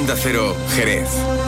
Onda Cero, Jerez.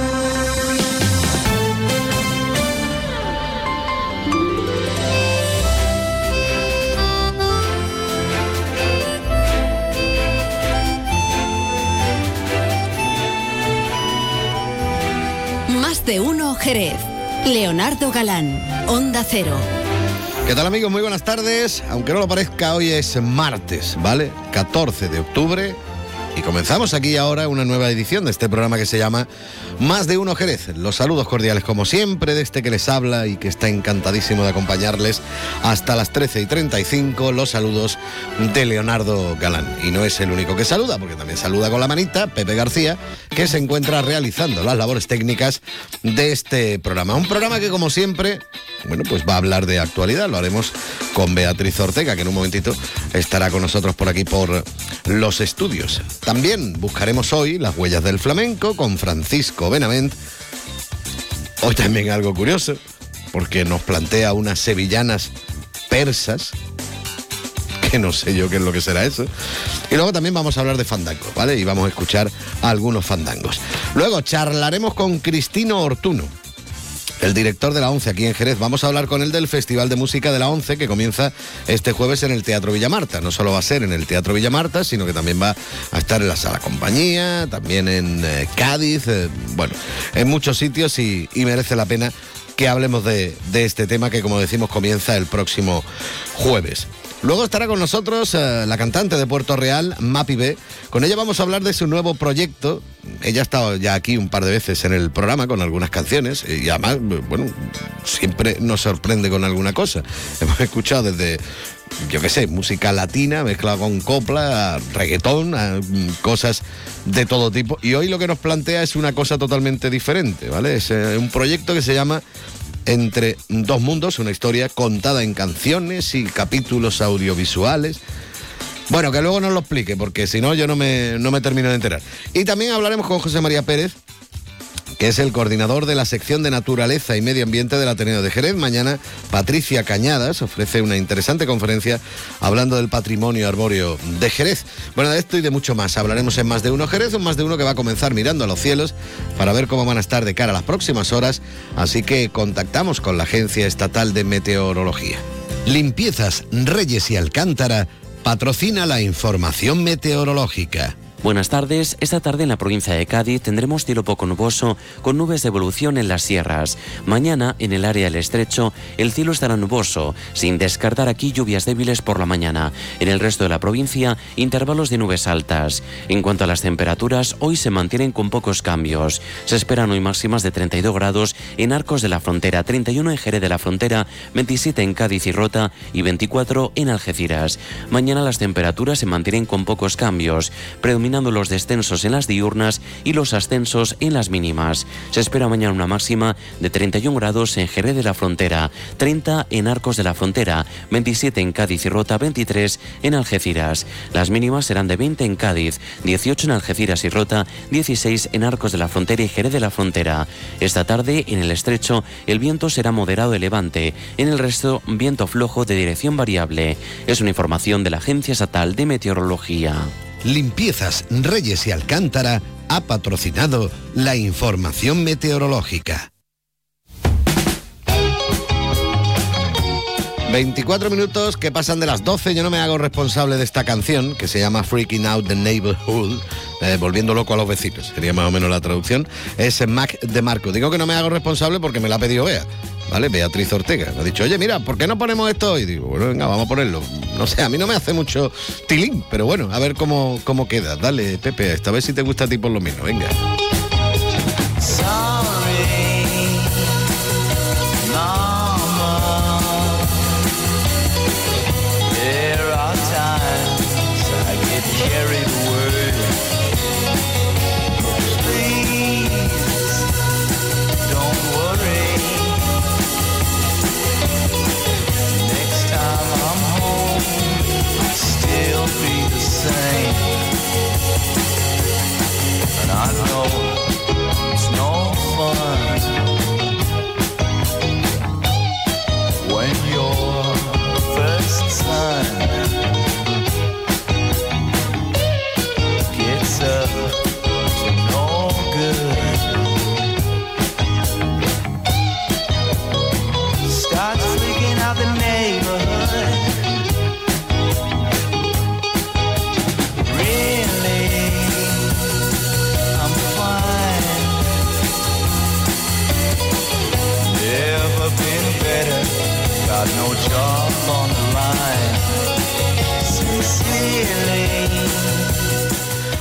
Más de uno Jerez. Leonardo Galán, Onda Cero. ¿Qué tal, amigos? Muy buenas tardes. Aunque no lo parezca, hoy es martes, ¿vale? 14 de octubre. Y comenzamos aquí ahora una nueva edición de este programa que se llama Más de uno Jerez. Los saludos cordiales, como siempre, de este que les habla y que está encantadísimo de acompañarles hasta las 13:35. Los saludos de Leonardo Galán. Y no es el único que saluda, porque también saluda con la manita Pepe García, que se encuentra realizando las labores técnicas de este programa. Un programa que, como siempre, bueno, pues va a hablar de actualidad. Lo haremos con Beatriz Ortega, que en un momentito estará con nosotros por aquí por los estudios. También buscaremos hoy las huellas del flamenco con Francisco Benavent. Hoy también algo curioso, porque nos plantea unas sevillanas persas, que no sé yo qué es lo que será eso. Y luego también vamos a hablar de fandango, ¿vale? Y vamos a escuchar algunos fandangos. Luego charlaremos con Cristino Ortuno, el director de la ONCE aquí en Jerez. Vamos a hablar con él del Festival de Música de la ONCE, que comienza este jueves en el Teatro Villamarta. No solo va a ser en el Teatro Villamarta, sino que también va a estar en la Sala Compañía, también en Cádiz, bueno, en muchos sitios, y merece la pena que hablemos de este tema, que, como decimos, comienza el próximo jueves. Luego estará con nosotros la cantante de Puerto Real, Mapi B. Con ella vamos a hablar de su nuevo proyecto. Ella ha estado ya aquí un par de veces en el programa con algunas canciones y además, bueno, siempre nos sorprende con alguna cosa. Hemos escuchado desde, yo qué sé, música latina mezclada con copla, reggaetón, cosas de todo tipo. Y hoy lo que nos plantea es una cosa totalmente diferente, ¿vale? Es un proyecto que se llama Entre dos mundos, una historia contada en canciones y capítulos audiovisuales. Bueno, que luego nos lo explique, porque si no yo no me termino de enterar. Y también hablaremos con José María Pérez, que es el coordinador de la sección de Naturaleza y Medio Ambiente del Ateneo de Jerez. Mañana Patricia Cañadas ofrece una interesante conferencia hablando del patrimonio arbóreo de Jerez. Bueno, de esto y de mucho más hablaremos en Más de uno Jerez, un Más de uno que va a comenzar mirando a los cielos para ver cómo van a estar de cara a las próximas horas. Así que contactamos con la Agencia Estatal de Meteorología. Limpiezas Reyes y Alcántara patrocina la información meteorológica. Buenas tardes. Esta tarde en la provincia de Cádiz tendremos cielo poco nuboso con nubes de evolución en las sierras. Mañana en el área del estrecho el cielo estará nuboso, sin descartar aquí lluvias débiles por la mañana. En el resto de la provincia intervalos de nubes altas. En cuanto a las temperaturas, hoy se mantienen con pocos cambios. Se esperan hoy máximas de 32 grados en Arcos de la Frontera, 31 en Jerez de la Frontera, 27 en Cádiz y Rota y 24 en Algeciras. Mañana las temperaturas se mantienen con pocos cambios, predominando los descensos en las diurnas y los ascensos en las mínimas. Se espera mañana una máxima de 31 grados en Jerez de la Frontera, 30 en Arcos de la Frontera, 27 en Cádiz y Rota, 23 en Algeciras. Las mínimas serán de 20 en Cádiz, 18 en Algeciras y Rota, 16 en Arcos de la Frontera y Jerez de la Frontera. Esta tarde en el estrecho el viento será moderado de levante, en el resto viento flojo de dirección variable. Es una información de la Agencia Estatal de Meteorología. Limpiezas Reyes y Alcántara ha patrocinado la información meteorológica. 24 minutos que pasan de las 12. Yo no me hago responsable de esta canción, que se llama Freaking Out the Neighborhood, volviendo loco a los vecinos, sería más o menos la traducción. Es Mac DeMarco. Digo que no me hago responsable porque me la ha pedido Bea, ¿vale? Beatriz Ortega. Me ha dicho, oye, mira, ¿por qué no ponemos esto hoy? Digo, bueno, venga, vamos a ponerlo. No sé, a mí no me hace mucho tilín, pero bueno, a ver cómo queda. Dale, Pepe, esta vez si te gusta a ti por lo menos, venga. I know it's no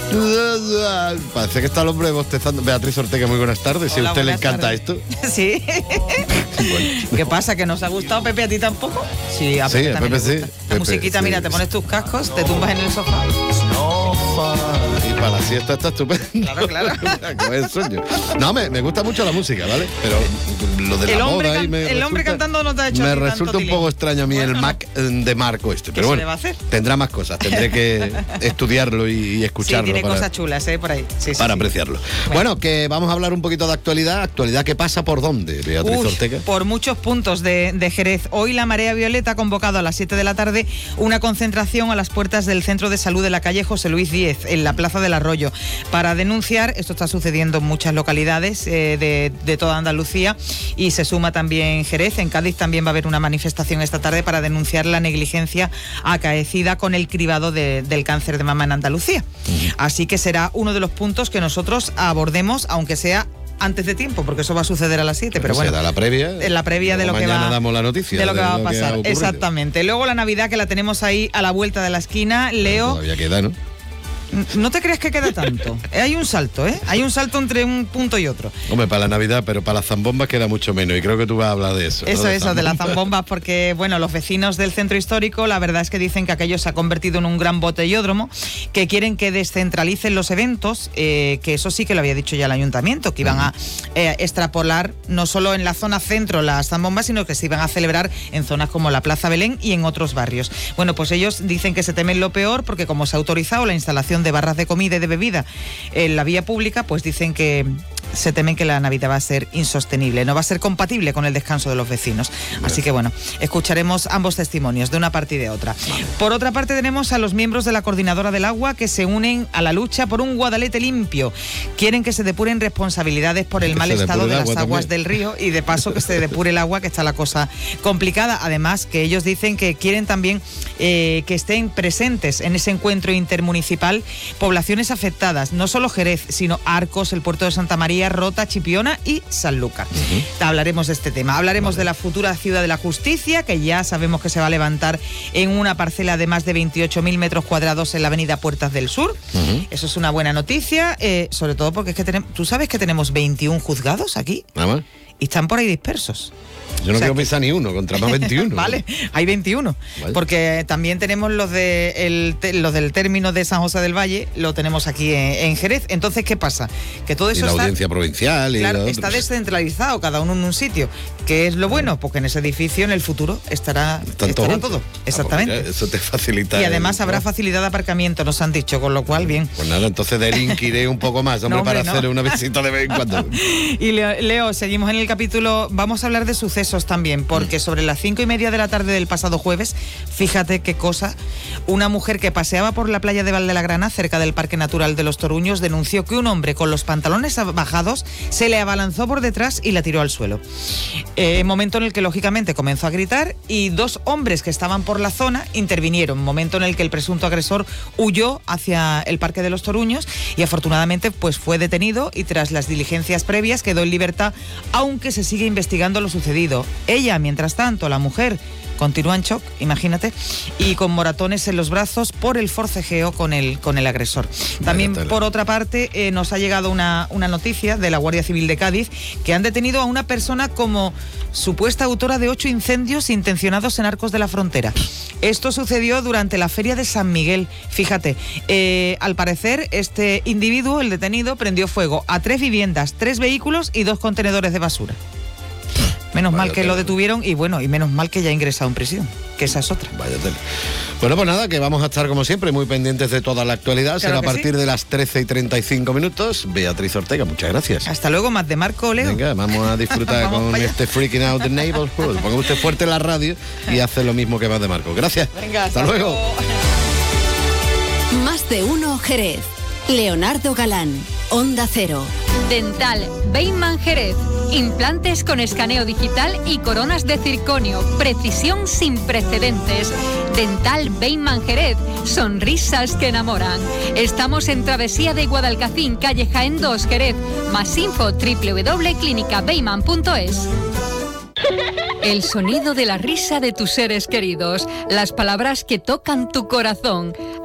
Parece que está el hombre bostezando. Beatriz Ortega, muy buenas tardes. Si a usted le encanta esto. Sí. Bueno. ¿Qué pasa? ¿Que nos ha gustado, Pepe, a ti tampoco? Sí, a Pepe, Sí, a también Pepe le sí. gusta. La Pepe, musiquita, sí, mira, te sí. pones tus cascos, te tumbas en el sofá. Y para la siesta está estupendo. Claro. Como es sueño. No, me gusta mucho la música, ¿vale? Pero lo de la moda ahí el hombre cantando no te ha hecho me a ti resulta tanto un tilín. poco extraño a mí Bueno, el Mac de Marco este. Pero se bueno, le va a hacer? tendrá más cosas. Tendré que estudiarlo y Sí, escucharlo tiene para, cosas chulas, por ahí. Sí, para sí. apreciarlo. Bueno, que vamos a hablar un poquito de actualidad. Actualidad que pasa por dónde, Beatriz Uy, Ortega. por muchos puntos de Jerez. Hoy la Marea Violeta ha convocado a las 7 de la tarde una concentración a las puertas del Centro de Salud de la calle José Luis Díez, en la Plaza del Arroyo, para denunciar, esto está sucediendo en muchas localidades de toda Andalucía, y se suma también Jerez. En Cádiz también va a haber una manifestación esta tarde para denunciar la negligencia acaecida con el cribado del cáncer de mama en Andalucía. Así que será uno de los puntos que nosotros abordemos, aunque sea antes de tiempo, porque eso va a suceder a las 7, pero bueno. Se da la previa. En la previa de lo que va. Mañana damos la noticia. De lo que va a pasar. ocurrido. Exactamente. Luego la Navidad, que la tenemos ahí a la vuelta de la esquina. Leo, Todavía queda, ¿no? no te creas que queda tanto. Hay un salto, ¿eh? Hay un salto entre un punto y otro. Hombre, para la Navidad, pero para las zambombas queda mucho menos. Y creo que tú vas a hablar de eso. Eso, ¿no? de las zambombas, porque, bueno, los vecinos del centro histórico, la verdad es que dicen que aquello se ha convertido en un gran botellódromo, que quieren que descentralicen los eventos, que eso sí que lo había dicho ya el ayuntamiento, que iban a extrapolar no solo en la zona centro las zambombas, sino que se iban a celebrar en zonas como la Plaza Belén y en otros barrios. Bueno, pues ellos dicen que se temen lo peor, porque como se ha autorizado la instalación de barras de comida y de bebida en la vía pública, pues dicen que se temen que la Navidad va a ser insostenible, no va a ser compatible con el descanso de los vecinos. Así que bueno, escucharemos ambos testimonios de una parte y de otra. Por otra parte, tenemos a los miembros de la Coordinadora del Agua que se unen a la lucha por un Guadalete limpio. Quieren que se depuren responsabilidades por el mal estado de las aguas del río, y de paso que se depure el agua, que está la cosa complicada. Además, que ellos dicen que quieren también que estén presentes en ese encuentro intermunicipal poblaciones afectadas, no solo Jerez, sino Arcos, el puerto de Santa María, Rota, Chipiona y Sanlúcar. Hablaremos de este tema. Hablaremos de la futura Ciudad de la Justicia, que ya sabemos que se va a levantar en una parcela de más de 28.000 metros cuadrados en la avenida Puertas del Sur. Eso es una buena noticia, sobre todo porque es que tú sabes que tenemos 21 juzgados aquí. Nada más. Y están por ahí dispersos. Yo no quiero pensar ni uno, contra más 21. Vale, hay 21. Vale. Porque también tenemos los del término de San José del Valle, lo tenemos aquí en Jerez. Entonces, ¿qué pasa? Que todo eso Y la está, audiencia provincial. Y claro, la está otra. descentralizado, cada uno en un sitio. ¿Qué es lo bueno? Porque en ese edificio, en el futuro, estará todo. Exactamente. Pues eso te facilita. Y además habrá facilidad de aparcamiento, nos han dicho, con lo cual, bien. Pues nada, entonces delinquiré un poco más, hombre, No, hombre, para no. hacer una visita de vez en cuando. Y Leo, seguimos en el capítulo, vamos a hablar de sucesos también, porque sobre las 5:30 de la tarde del pasado jueves, fíjate qué cosa, una mujer que paseaba por la playa de Valdelagrana, cerca del Parque Natural de los Toruños, denunció que un hombre con los pantalones bajados se le abalanzó por detrás y la tiró al suelo. Momento en el que lógicamente comenzó a gritar, y dos hombres que estaban por la zona intervinieron, momento en el que el presunto agresor huyó hacia el Parque de los Toruños y afortunadamente pues fue detenido, y tras las diligencias previas quedó en libertad, aunque se sigue investigando lo sucedido. Ella, mientras tanto, la mujer, continúa en shock, imagínate, y con moratones en los brazos por el forcejeo con el agresor. También, por otra parte, nos ha llegado una noticia de la Guardia Civil de Cádiz, que han detenido a una persona como supuesta autora de 8 incendios intencionados en Arcos de la Frontera. Esto sucedió durante la Feria de San Miguel. Fíjate, al parecer, este individuo, el detenido, prendió fuego a 3 viviendas, 3 vehículos y 2 contenedores de basura. Menos mal que lo detuvieron, y bueno, y menos mal que ya ha ingresado en prisión, que esa es otra. Vaya tela. Bueno, pues nada, que vamos a estar como siempre muy pendientes de toda la actualidad. Claro Será a que partir sí. de las 13:35 minutos. Beatriz Ortega, muchas gracias. Hasta luego, más de Marco, Leo. Venga, vamos a disfrutar Vamos con para allá. este Freaking Out the Neighborhood. Ponga usted fuerte la radio y hace lo mismo que Más de Marco. Gracias. Venga, hasta luego. Más de uno Jerez. Leonardo Galán, Onda Cero. Dental Beyman Jerez. Implantes con escaneo digital y coronas de circonio. Precisión sin precedentes. Dental Beyman Jerez. Sonrisas que enamoran. Estamos en Travesía de Guadalcacín, calle Jaén 2, Jerez. Más info www.clinicabeyman.es. El sonido de la risa de tus seres queridos, las palabras que tocan tu corazón.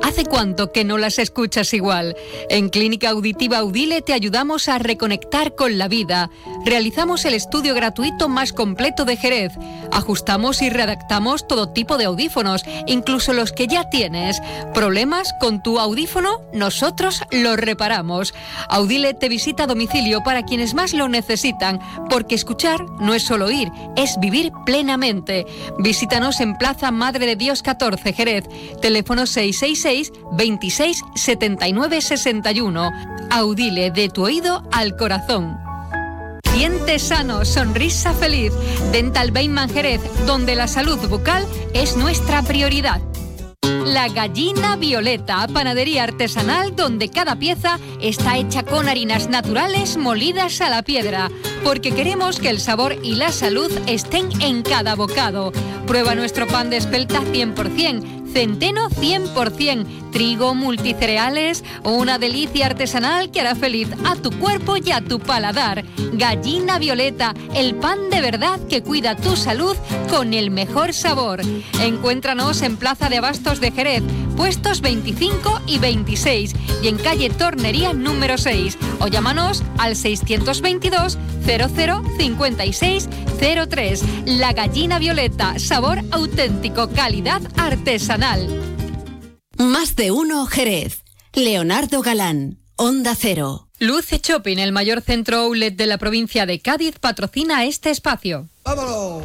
¿Hace cuánto que no las escuchas igual? En Clínica Auditiva Audile te ayudamos a reconectar con la vida. Realizamos el estudio gratuito más completo de Jerez. Ajustamos y readaptamos todo tipo de audífonos, incluso los que ya tienes. ¿Problemas con tu audífono? Nosotros los reparamos. Audile te visita a domicilio para quienes más lo necesitan, porque escuchar no es solo oír, es vivir plenamente. Visítanos en Plaza Madre de Dios 14, Jerez. Teléfono 666 26 79 61. Audile, de tu oído al corazón. Dientes sanos, sonrisa feliz. Dental Bateman Jerez, donde la salud bucal es nuestra prioridad. La Gallina Violeta, panadería artesanal donde cada pieza está hecha con harinas naturales molidas a la piedra, porque queremos que el sabor y la salud estén en cada bocado. Prueba nuestro pan de espelta 100%, centeno 100%, trigo, multicereales, una delicia artesanal que hará feliz a tu cuerpo y a tu paladar. Gallina Violeta, el pan de verdad que cuida tu salud con el mejor sabor. Encuéntranos en Plaza de Abastos de Jerez, puestos 25 y 26, y en calle Tornería número 6, o llámanos al 622 00 56 03. La Gallina Violeta, sabor auténtico, calidad artesanal. Más de uno Jerez. Leonardo Galán, Onda Cero. Luce Shopping, el mayor centro outlet de la provincia de Cádiz, patrocina este espacio. ¡Vámonos!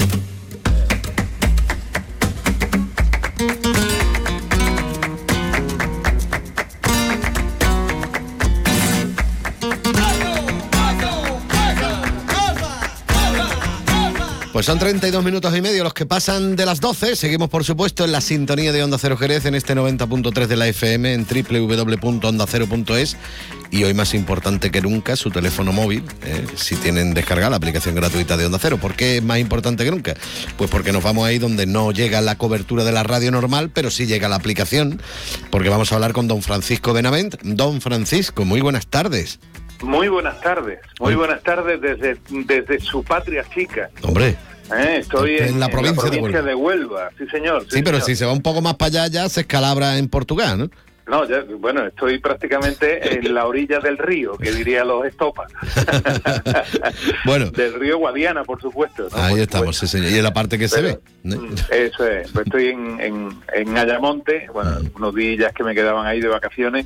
Pues son 32 minutos y medio los que pasan de las 12. Seguimos, por supuesto, en la sintonía de Onda Cero Jerez, en este 90.3 de la FM, en www.ondacero.es. Y hoy más importante que nunca, su teléfono móvil, si tienen descargada la aplicación gratuita de Onda Cero. ¿Por qué es más importante que nunca? Pues porque nos vamos ahí donde no llega la cobertura de la radio normal, pero sí llega la aplicación, porque vamos a hablar con don Francisco Benavent. Don Francisco, muy buenas tardes. Muy buenas tardes desde su patria chica. Hombre. Estoy en la provincia de Huelva, sí señor. Sí, pero señor. Si se va un poco más para allá ya se escalabra en Portugal, ¿no? No, ya, bueno, estoy prácticamente en la orilla del río, que diría los estopas. Bueno. Del río Guadiana, por supuesto, ¿no? Ahí por estamos, supuesto. sí, señor. Y en la parte que Pero, se ve. Eso es, pues estoy en Ayamonte, bueno, unos días que me quedaban ahí de vacaciones.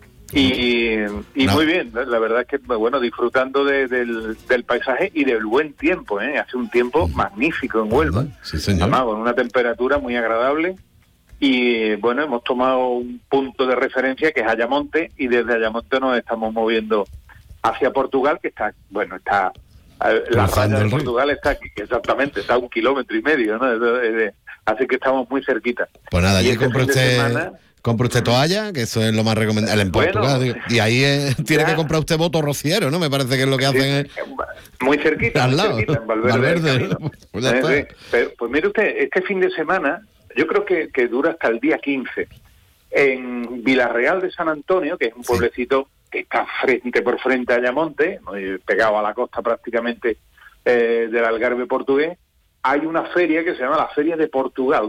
Y No. muy bien, la verdad es que, bueno, disfrutando del paisaje y del buen tiempo, hace un tiempo magnífico en Huelva, Sí, señor. además con una temperatura muy agradable, y bueno, hemos tomado un punto de referencia que es Ayamonte, y desde Ayamonte nos estamos moviendo hacia Portugal, que está, bueno, está la raya de Portugal está aquí, exactamente, está a 1,5 kilómetros, ¿no? Así que estamos muy cerquita. Pues nada, Y allí este compra fin de semana, usted toalla, que eso es lo más recomendable. En Bueno, Portugal, digo. Y ahí tiene ya. que comprar usted voto rociero, ¿no? Me parece que es lo que hacen. muy cerquita, Al muy lado, cerquita, en Valverde del Camino. Pues ya está. Sí. Pero, pues mire usted, este fin de semana, yo creo que dura hasta el día 15, en Villarreal de San Antonio, que es un pueblecito que está frente por frente a Ayamonte, pegado a la costa prácticamente del Algarve portugués, hay una feria que se llama la Feria de Portugal,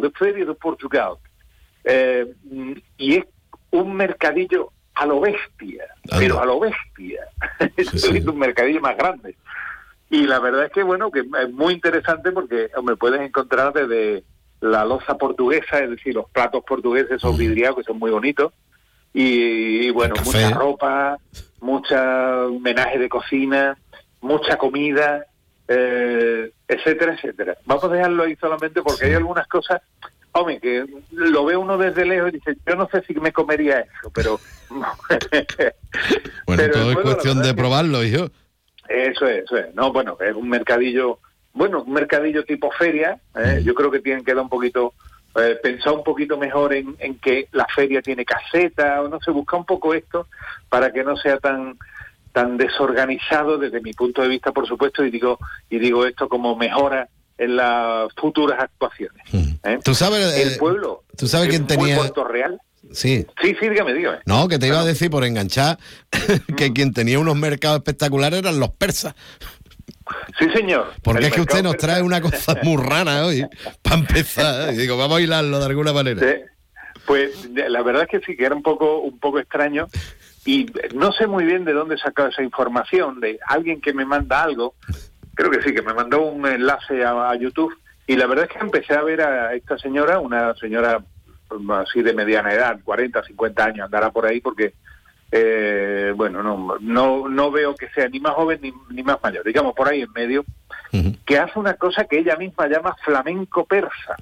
y es un mercadillo a lo bestia, pero a lo bestia. Es un mercadillo más grande. Y la verdad es que, bueno, que es muy interesante porque, hombre, puedes encontrar desde la loza portuguesa, es decir, los platos portugueses, esos vidriados que son muy bonitos, y bueno, mucha ropa, mucha homenaje de cocina, mucha comida, etcétera, etcétera. Vamos a dejarlo ahí solamente porque hay algunas cosas, hombre, que lo ve uno desde lejos y dice, yo no sé si me comería eso, pero... Bueno, pero todo es cuestión de probarlo, hijo. Eso es. No, bueno, es un mercadillo, un mercadillo tipo feria. Yo creo que tienen que dar un poquito, pensar un poquito mejor en que la feria tiene caseta, o no sé, busca un poco esto para que no sea tan desorganizado desde mi punto de vista, por supuesto, y digo esto como mejora en las futuras actuaciones. ¿Tú sabes el pueblo? ¿Tú sabes quién tenía Puerto Real? Sí. Sí, dígame. No, que te iba a decir por enganchar que quien tenía unos mercados espectaculares eran los persas. Sí, señor. Porque es que usted nos trae una cosa muy rara hoy, para empezar. Y digo, vamos a hilarlo de alguna manera. Sí. Pues la verdad es que sí, que era un poco extraño y no sé muy bien de dónde sacó esa información, de alguien que me manda algo, creo que sí, que me mandó un enlace a YouTube y la verdad es que empecé a ver a esta señora, una señora así de mediana edad, 40, 50 años, andará por ahí porque, bueno, no veo que sea ni más joven ni más mayor, digamos por ahí en medio, que hace una cosa que ella misma llama flamenco persa.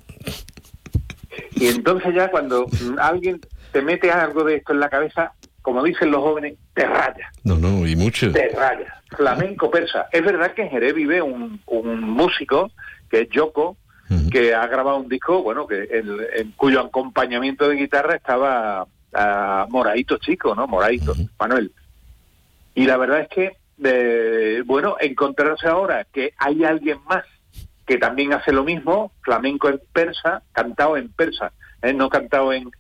Y entonces ya cuando alguien te mete algo de esto en la cabeza, como dicen los jóvenes, te raya. No, y mucho. Te raya. Flamenco persa. Es verdad que en Jerez vive un músico, que es Yoko, que ha grabado un disco, bueno, que en cuyo acompañamiento de guitarra estaba Moraito Chico, ¿no? Moraito, Manuel. Y la verdad es que, bueno, encontrarse ahora que hay alguien más que también hace lo mismo, flamenco en persa, cantado en persa, no cantado en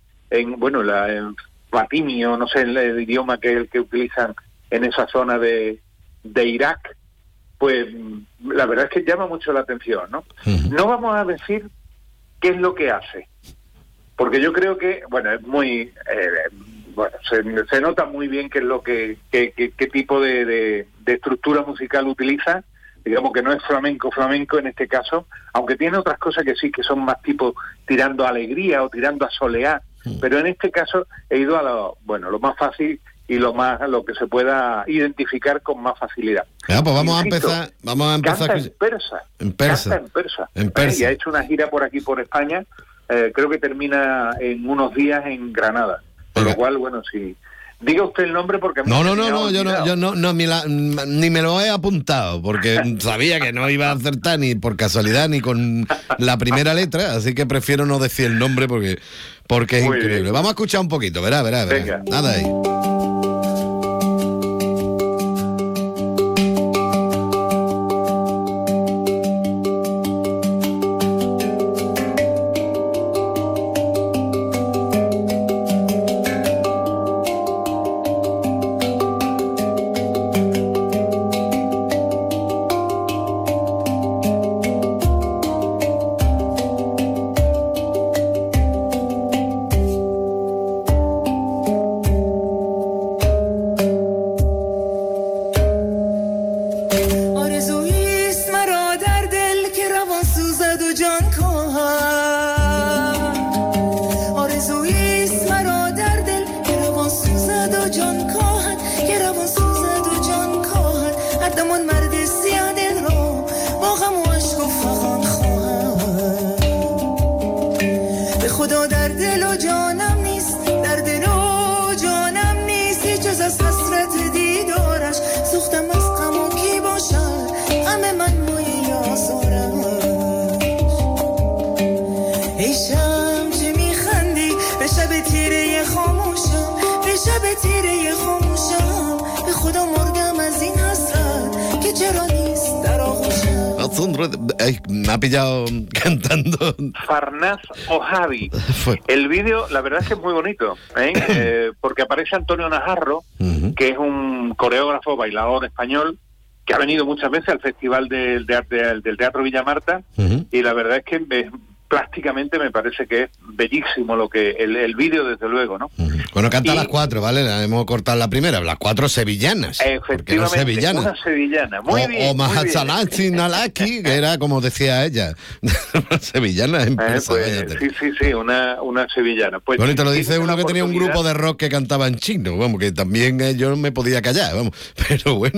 fatimio, no sé, el idioma que utilizan en esa zona de Irak, pues la verdad es que llama mucho la atención, ¿no? No vamos a decir qué es lo que hace, porque yo creo que, bueno, es muy, se nota muy bien qué es lo qué tipo de estructura musical utiliza. Digamos que no es flamenco en este caso, aunque tiene otras cosas que sí, que son más tipo tirando a alegría o tirando a soleá, pero en este caso he ido a lo más fácil y lo que se pueda identificar con más facilidad. Ya, pues vamos a empezar. Canta en persa. Y ha hecho una gira por aquí, por España, creo que termina en unos días en Granada, por lo cual, bueno, sí. Diga usted el nombre porque... No, yo no ni me lo he apuntado, porque sabía que no iba a acertar ni por casualidad ni con la primera letra, así que prefiero no decir el nombre porque es muy increíble. Bien. Vamos a escuchar un poquito, verá. Venga. Nada ahí. Me ha pillado cantando Farnaz Ojavi. El vídeo, la verdad es que es muy bonito, porque aparece Antonio Najarro, que es un coreógrafo, bailador español, que ha venido muchas veces al Festival del Teatro Villamarta, y la verdad es que plásticamente me parece que es bellísimo lo que el vídeo, desde luego, ¿no? Bueno, canta las 4, ¿vale? Hemos cortado la primera, las 4 sevillanas. Efectivamente, no sevillanas. una sevillana, muy bien. O Mahatsanaki Nalaki, que era como decía ella, sevillana en persa. Sí, una sevillana. Pues, bueno, y te lo dice uno que tenía un grupo de rock que cantaba en chino, vamos, que también yo me podía callar, vamos, pero bueno.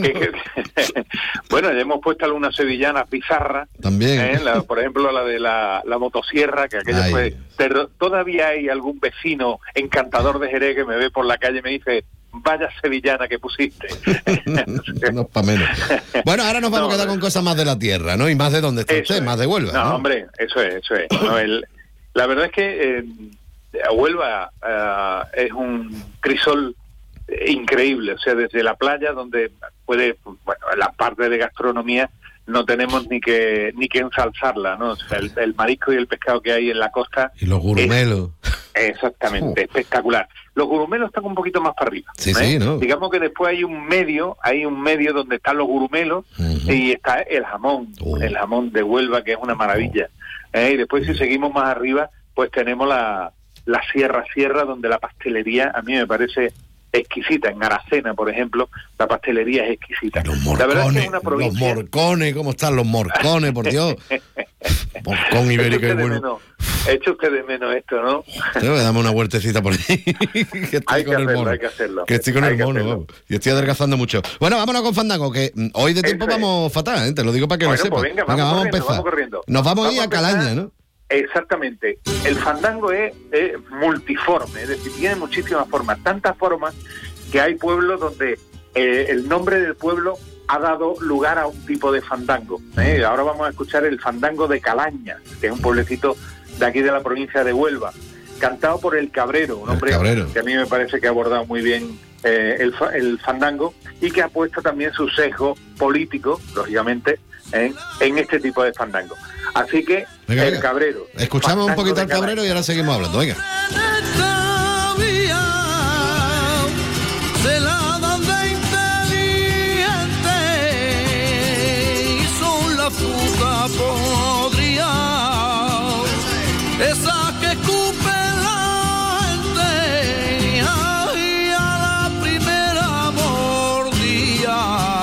Bueno, ya hemos puesto algunas sevillanas bizarras. También. Por ejemplo, la de la motosierra, que aquello fue... Todavía hay algún vecino encantador de Jerez que me ve por la calle y me dice: vaya sevillana que pusiste. No es para menos. Bueno, ahora nos vamos a quedar con cosas más de la tierra, ¿no? Y más de donde está usted, más de Huelva. No, hombre, eso es. No, la verdad es que Huelva es un crisol increíble, o sea, desde la playa, donde la parte de gastronomía no tenemos ni que ensalzarla, ¿no? O sea, el marisco y el pescado que hay en la costa. Y los gurumelos. Exactamente, espectacular. Los gurumelos están un poquito más para arriba. Sí, ¿no? Digamos que después hay un medio donde están los gurumelos y está el jamón de Huelva, que es una maravilla. Y después si seguimos más arriba, pues tenemos la Sierra, donde la pastelería a mí me parece exquisita. En Aracena, por ejemplo, la pastelería es exquisita. Los morcones, la verdad es que es una provincia... los morcones, ¿cómo están los morcones, por Dios? Morcón ibérico y bueno. Echa usted de menos esto, ¿no? Dame una huertecita por ahí. que hay que hacerlo. Que estoy con el mono, vamos. Y estoy adelgazando mucho. Bueno, vámonos con Fandango, que hoy de tiempo vamos fatal, ¿eh? Te lo digo para que lo sepas. Pues venga, vamos a empezar. Nos vamos a ir a Calaña, ¿no? Exactamente. El fandango es multiforme, es decir, tiene muchísimas formas, tantas formas que hay pueblos donde el nombre del pueblo ha dado lugar a un tipo de fandango. Ahora vamos a escuchar el fandango de Calaña, que es un pueblecito de aquí de la provincia de Huelva, cantado por El Cabrero, un hombre que a mí me parece que ha abordado muy bien el fandango y que ha puesto también su sesgo político, lógicamente, en este tipo de fandango. Así que venga. Cabrero. Escuchamos un poquito al Cabrero y ahora seguimos hablando. Venga. Se la dan de inteligente y son la fruta podrida, esa que escupe la gente y a la primera mordida.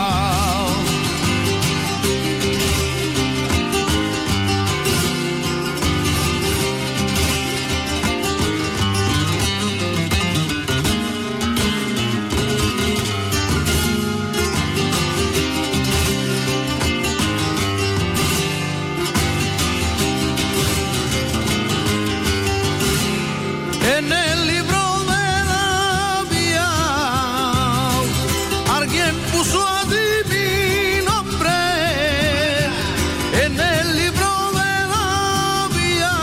En el libro de la vida alguien puso allí mi nombre. En el libro de la vida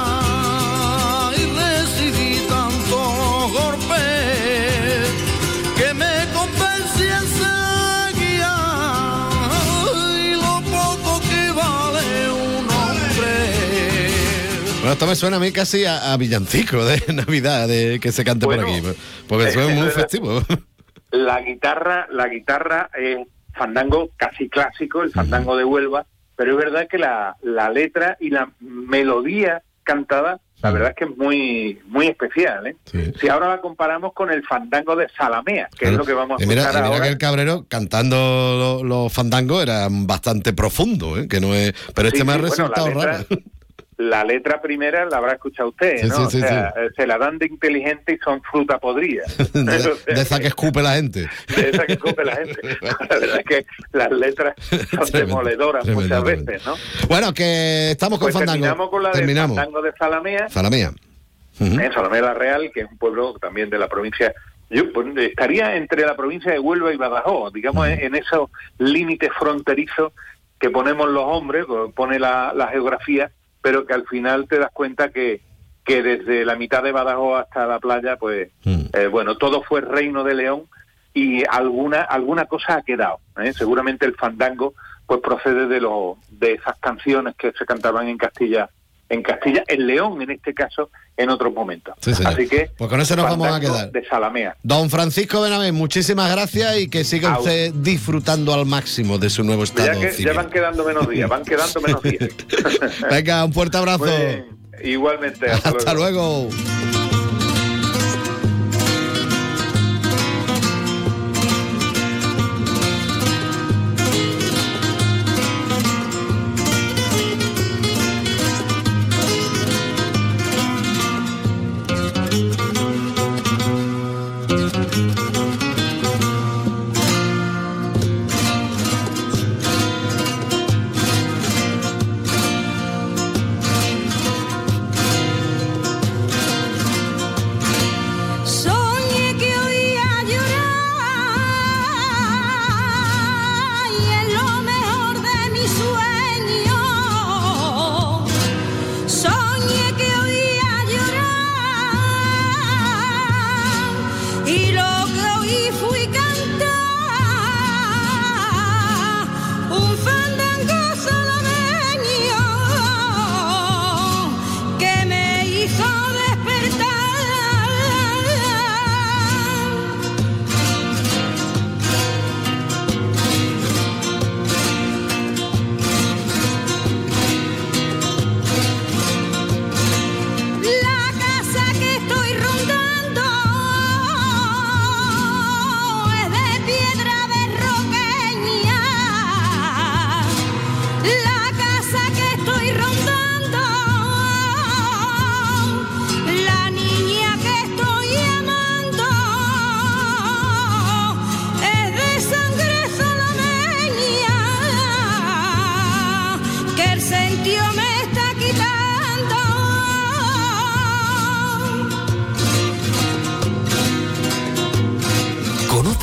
y recibí tantos golpes que me convencí enseguida y lo poco que vale un hombre. Bueno, esto me suena a mí casi a villancico de Navidad que se cante por aquí, porque suena muy festivo. La guitarra es fandango casi clásico, el fandango de Huelva, pero es verdad que la letra y la melodía cantada, la verdad es que es muy muy especial, ¿eh? Sí. Si ahora la comparamos con el fandango de Zalamea, que es lo que vamos a escuchar ahora. Mira que el Cabrero cantando los fandangos era bastante profundo, ¿eh? Que no es, pero este me ha resultado raro. La letra primera la habrá escuchado usted, ¿no? Sí, se la dan de inteligente y son fruta podrida. de esa que escupe la gente. De esa que escupe la gente. La verdad es que las letras son demoledoras muchas veces, ¿no? Bueno, que estamos con fandango. Terminamos con la del fandango de Zalamea. Zalamea. Zalamea la Real, que es un pueblo también de la provincia... Yo estaría entre la provincia de Huelva y Badajoz, digamos, en esos límites fronterizos que ponemos los hombres, pone la geografía, pero que al final te das cuenta que desde la mitad de Badajoz hasta la playa, pues, bueno, todo fue Reino de León y alguna cosa ha quedado, ¿eh? Seguramente el fandango, pues, procede de esas canciones que se cantaban en Castilla, en León, en este caso, en otros momentos. Sí, así que, pues con eso nos vamos a quedar. De Zalamea. Don Francisco Benavés, muchísimas gracias y que siga usted disfrutando al máximo de su nuevo estado civil. Ya van quedando menos días, Venga, un fuerte abrazo. Igualmente. Hasta luego.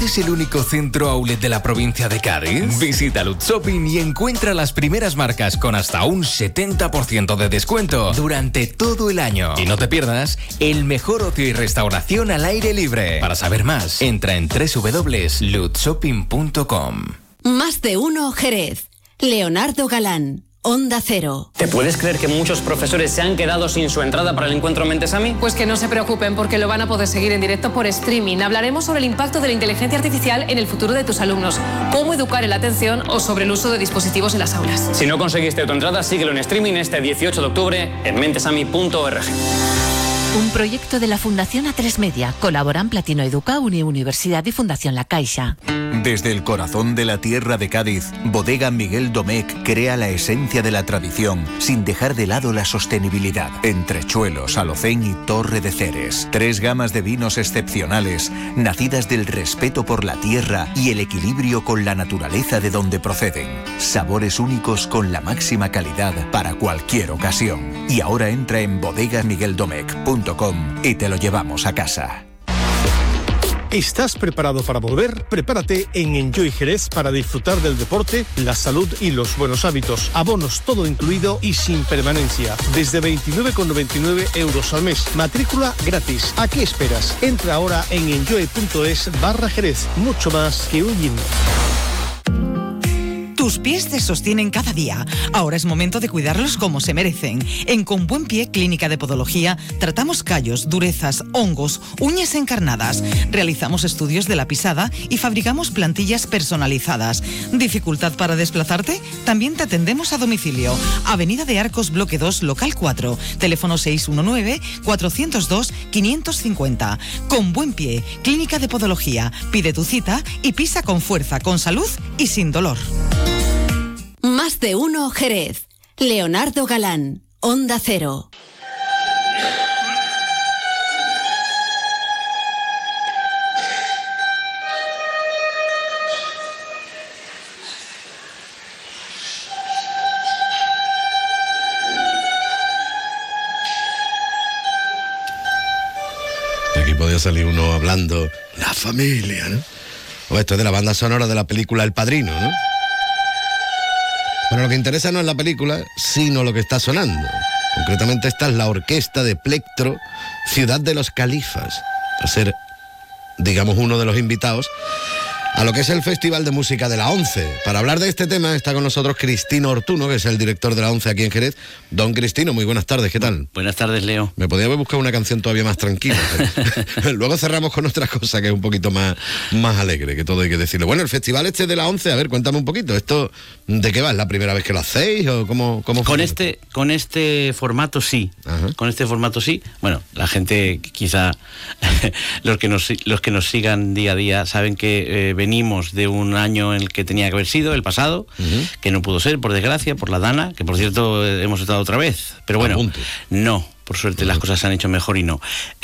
¿Conoces el único centro outlet de la provincia de Cádiz? Visita Lutz Shopping y encuentra las primeras marcas con hasta un 70% de descuento durante todo el año. Y no te pierdas el mejor ocio y restauración al aire libre. Para saber más, entra en www.lutzshopping.com. Más de uno Jerez. Leonardo Galán. Onda Cero. ¿Te puedes creer que muchos profesores se han quedado sin su entrada para el encuentro Mentesami? Pues que no se preocupen porque lo van a poder seguir en directo por streaming. Hablaremos sobre el impacto de la inteligencia artificial en el futuro de tus alumnos, cómo educar en la atención o sobre el uso de dispositivos en las aulas. Si no conseguiste tu entrada, síguelo en streaming este 18 de octubre en mentesami.org. Un proyecto de la Fundación A3 Media. Colaboran Platino Educa, Universidad y Fundación La Caixa. Desde el corazón de la tierra de Cádiz, Bodega Miguel Domecq crea la esencia de la tradición sin dejar de lado la sostenibilidad. Entrechuelos, Alocén y Torre de Ceres. 3 gamas de vinos excepcionales, nacidas del respeto por la tierra y el equilibrio con la naturaleza de donde proceden. Sabores únicos con la máxima calidad para cualquier ocasión. Y ahora entra en bodegasmigueldomecq.com y te lo llevamos a casa. ¿Estás preparado para volver? Prepárate en Enjoy Jerez para disfrutar del deporte, la salud y los buenos hábitos. Abonos todo incluido y sin permanencia. Desde 29,99 € al mes. Matrícula gratis. ¿A qué esperas? Entra ahora en enjoy.es/Jerez. Mucho más que un gym. Tus pies te sostienen cada día. Ahora es momento de cuidarlos como se merecen. En Con Buen Pie, Clínica de Podología, tratamos callos, durezas, hongos, uñas encarnadas. Realizamos estudios de la pisada y fabricamos plantillas personalizadas. ¿Dificultad para desplazarte? También te atendemos a domicilio. Avenida de Arcos, Bloque 2, Local 4. Teléfono 619-402-550. Con Buen Pie, Clínica de Podología. Pide tu cita y pisa con fuerza, con salud y sin dolor. Más de uno Jerez. Leonardo Galán. Onda Cero. Aquí podía salir uno hablando, la familia, ¿no? O esto es de la banda sonora de la película El Padrino, ¿no? Bueno, lo que interesa no es la película, sino lo que está sonando. Concretamente esta es la orquesta de Plectro, Ciudad de los Califas. Va a ser, digamos, uno de los invitados a lo que es el Festival de Música de la ONCE. Para hablar de este tema está con nosotros Cristino Ortuno, que es el director de la ONCE aquí en Jerez. Don Cristino, muy buenas tardes, ¿qué tal? Buenas tardes, Leo. Me podía haber buscado una canción todavía más tranquila. Luego cerramos con otra cosa que es un poquito más alegre, que todo hay que decirlo. Bueno, el Festival este de la ONCE, a ver, cuéntame un poquito. ¿Esto de qué va? ¿Es la primera vez que lo hacéis o cómo con este formato sí. Ajá. Con este formato sí. Bueno, la gente quizá los que nos sigan día a día saben que venimos de un año en el que tenía que haber sido, el pasado, que no pudo ser, por desgracia, por la Dana, que por cierto hemos estado otra vez. Pero bueno, no. Por suerte las cosas se han hecho mejor y no.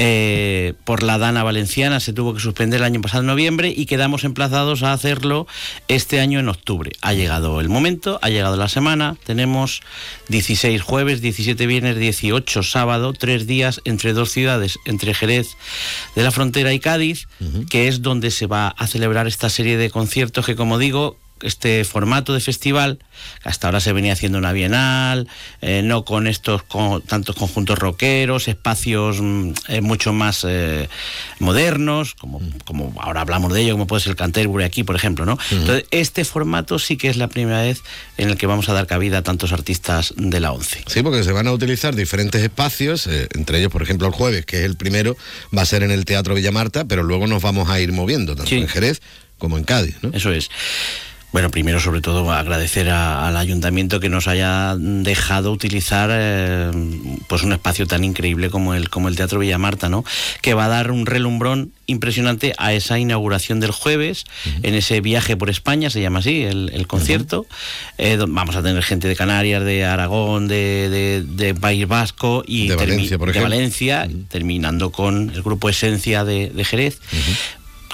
Por la Dana valenciana se tuvo que suspender el año pasado en noviembre y quedamos emplazados a hacerlo este año en octubre. Ha llegado el momento, ha llegado la semana, tenemos 16 jueves, 17 viernes, 18 sábado, 3 días entre 2 ciudades, entre Jerez de la Frontera y Cádiz, que es donde se va a celebrar esta serie de conciertos que, como digo, este formato de festival, que hasta ahora se venía haciendo una bienal, no con tantos conjuntos rockeros, espacios mucho más modernos, como ahora hablamos de ello, como puede ser el Canterbury aquí, por ejemplo, ¿no? Entonces, este formato sí que es la primera vez en el que vamos a dar cabida a tantos artistas de la ONCE. Sí, porque se van a utilizar diferentes espacios, entre ellos, por ejemplo, el jueves, que es el primero, va a ser en el Teatro Villamarta, pero luego nos vamos a ir moviendo, tanto en Jerez como en Cádiz, ¿no? Eso es. Bueno, primero, sobre todo, agradecer al Ayuntamiento que nos haya dejado utilizar pues un espacio tan increíble como el Teatro Villamarta, ¿no? Que va a dar un relumbrón impresionante a esa inauguración del jueves, en ese viaje por España, se llama así, el concierto. Vamos a tener gente de Canarias, de Aragón, de País Vasco y de Valencia, terminando con el grupo Esencia de Jerez.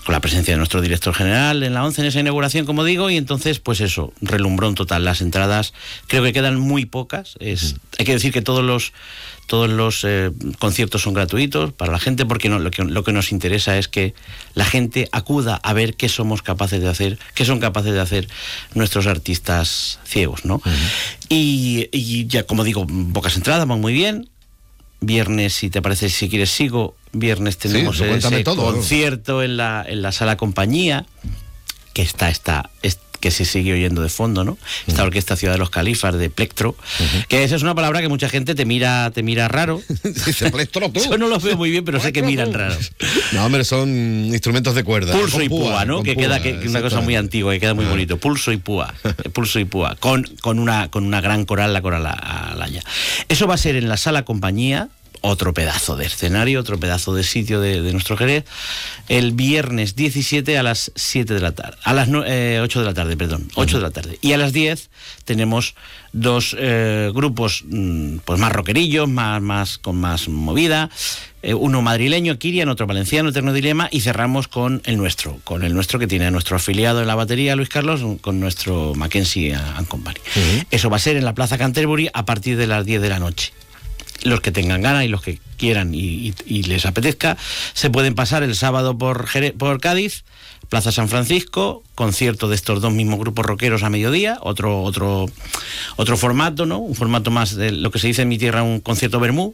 con la presencia de nuestro director general en la 11 en esa inauguración, como digo, y entonces, pues eso, relumbrón total. Las entradas creo que quedan muy pocas. Hay que decir que todos los conciertos son gratuitos para la gente, porque lo que nos interesa es que la gente acuda a ver qué somos capaces de hacer, qué son capaces de hacer nuestros artistas ciegos, ¿no? Y ya, como digo, pocas entradas, van muy bien. Viernes, si te parece, si quieres sigo. Viernes tenemos ese concierto en la Sala Compañía, que que se sigue oyendo de fondo, ¿no? Esta orquesta Ciudad de los Califas de plectro, que esa es una palabra que mucha gente te mira raro. Dice plectro tú. Yo no lo veo muy bien, pero sé que miran raro. No, hombre, son instrumentos de cuerda. Pulso y púa, ¿no? Que queda una cosa muy antigua, que queda muy bonito. Pulso y púa. Pulso y púa. Con una gran coral, la Coral Alaya. Eso va a ser en la Sala Compañía. Otro pedazo de escenario, otro pedazo de sitio de nuestro Jerez, el viernes 17 a las 7 de la tarde, a las 8 de la tarde, perdón, 8 de la tarde. Y a las 10 tenemos dos grupos pues más rockerillos, con más movida, uno madrileño, Kirian, otro valenciano, Eterno Dilema, y cerramos con el nuestro que tiene a nuestro afiliado en la batería, Luis Carlos, con nuestro Mackenzie and Company. Eso va a ser en la Plaza Canterbury a partir de las 10 de la noche. Los que tengan ganas y los que quieran y les apetezca se pueden pasar el sábado por Cádiz, Plaza San Francisco, concierto de estos dos mismos grupos rockeros a mediodía, otro formato, ¿no? Un formato más de lo que se dice en mi tierra, un concierto vermú.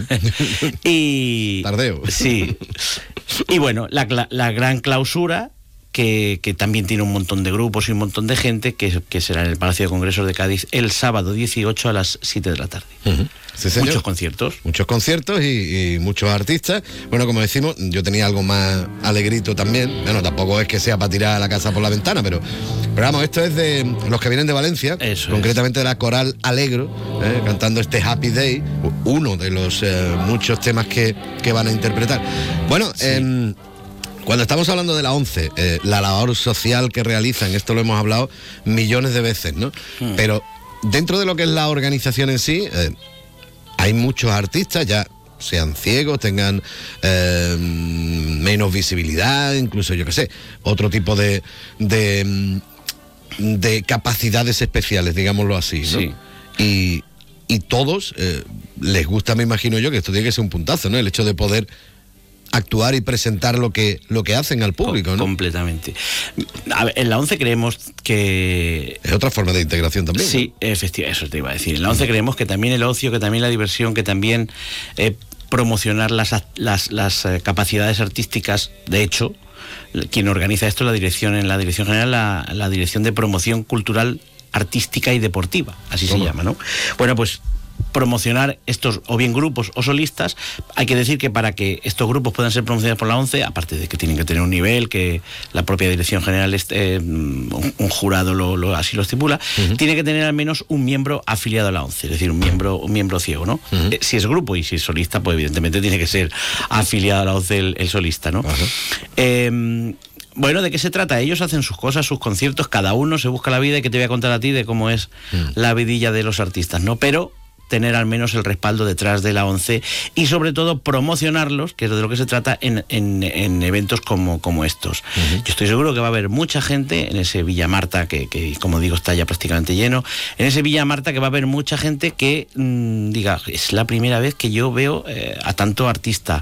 Y tardeo. Sí. Y bueno, la gran clausura, que también tiene un montón de grupos y un montón de gente, que será en el Palacio de Congresos de Cádiz el sábado 18 a las 7 de la tarde. Sí, señor. Muchos conciertos. Muchos conciertos y muchos artistas. Bueno, como decimos, yo tenía algo más alegrito también. Bueno, tampoco es que sea para tirar la casa por la ventana, pero vamos, esto es de los que vienen de Valencia, concretamente de la Coral Alegro, cantando este Happy Day, uno de los muchos temas que van a interpretar. Bueno, sí. Cuando estamos hablando de la 11, la labor social que realizan, esto lo hemos hablado millones de veces, ¿no? Pero dentro de lo que es la organización en sí, hay muchos artistas, ya sean ciegos, tengan menos visibilidad, incluso, yo qué sé, otro tipo de capacidades especiales, digámoslo así, ¿no? Sí. Y todos les gusta, me imagino yo, que esto tiene que ser un puntazo, ¿no? El hecho de poder actuar y presentar lo que hacen al público, ¿no? Completamente. A ver, en la 11 creemos que... Es otra forma de integración también. Sí, ¿no? Efectivamente, eso te iba a decir. En la 11 creemos que también el ocio, que también la diversión, que también promocionar las capacidades artísticas. De hecho, quien organiza esto es en la dirección general, la Dirección de Promoción Cultural, Artística y Deportiva, así se llama, ¿no? Bueno, pues promocionar estos o bien grupos o solistas. Hay que decir que para que estos grupos puedan ser promocionados por la 11, aparte de que tienen que tener un nivel, que la propia Dirección General, un jurado así lo estipula, tiene que tener al menos un miembro afiliado a la 11, es decir, un miembro ciego, ¿no? Si es grupo y si es solista, pues evidentemente tiene que ser afiliado a la 11 el solista, ¿no? Bueno, ¿de qué se trata? Ellos hacen sus cosas, sus conciertos, cada uno se busca la vida, y que te voy a contar a ti de cómo es la vidilla de los artistas, ¿no? Pero tener al menos el respaldo detrás de la 11 y sobre todo promocionarlos, que es de lo que se trata en eventos como estos. Yo estoy seguro que va a haber mucha gente en ese Villa Marta, que como digo está ya prácticamente lleno, en ese Villa Marta, que va a haber mucha gente que diga, es la primera vez que yo veo a tanto artista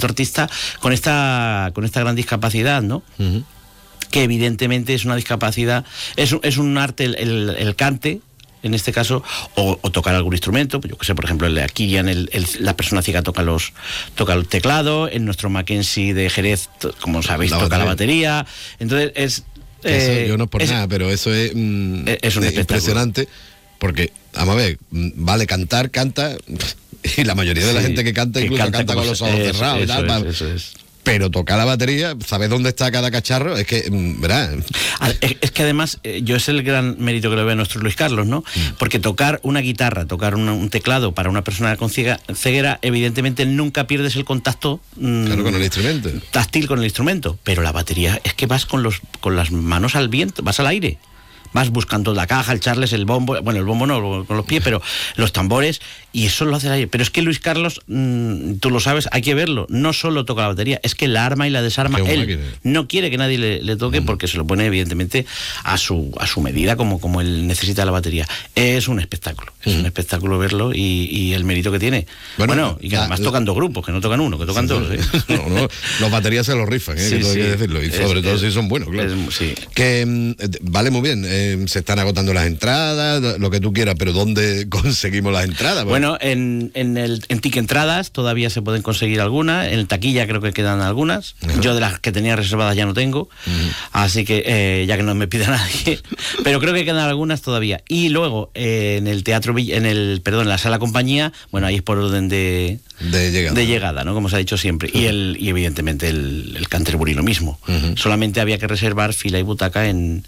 con esta gran discapacidad, ¿no? Que evidentemente es una discapacidad, es un arte el cante, en este caso, o tocar algún instrumento. Yo que sé, por ejemplo, el Kirian, la persona ciega toca el teclado, en nuestro Mackenzie de Jerez, como sabéis, toca la batería. Entonces eso, yo no es por nada, pero eso es impresionante, porque, vamos a ver, vale, canta, y la mayoría de la gente que canta incluso canta con los ojos cerrados y tal. Eso es. Pero tocar la batería, ¿sabes dónde está cada cacharro? Es que, ¿verdad? Es que además, yo es el gran mérito que le veo a nuestro Luis Carlos, ¿no? Porque tocar una guitarra, tocar un teclado para una persona con ceguera, evidentemente nunca pierdes el contacto claro, con el instrumento, táctil con el instrumento. Pero la batería es que vas con las manos al viento, vas al aire. vas buscando la caja, el charles, el bombo, bueno, el bombo no con los pies, pero los tambores, y eso lo hace el aire. Pero es que Luis Carlos, tú lo sabes, hay que verlo, no solo toca la batería, es que la arma y la desarma él. No quiere que nadie le toque porque se lo pone evidentemente a su medida, como él necesita la batería. Es un espectáculo, es un espectáculo verlo y el mérito que tiene. Bueno, y que además tocan dos grupos, que no tocan uno, que tocan dos. No, los baterías se los rifan, que todo hay que decirlo, y sobre todo si son buenos, claro. Que vale muy bien, se están agotando las entradas, lo que tú quieras, pero ¿dónde conseguimos las entradas? Bueno, en Tic Entradas todavía se pueden conseguir algunas, en el Taquilla creo que quedan algunas. Yo de las que tenía reservadas ya no tengo, así que ya que no me pide nadie, pero creo que quedan algunas todavía. Y luego en el teatro, en la Sala Compañía, bueno, ahí es por orden de llegada, ¿no? Como se ha dicho siempre. Y evidentemente el Canterbury lo mismo. Solamente había que reservar fila y butaca en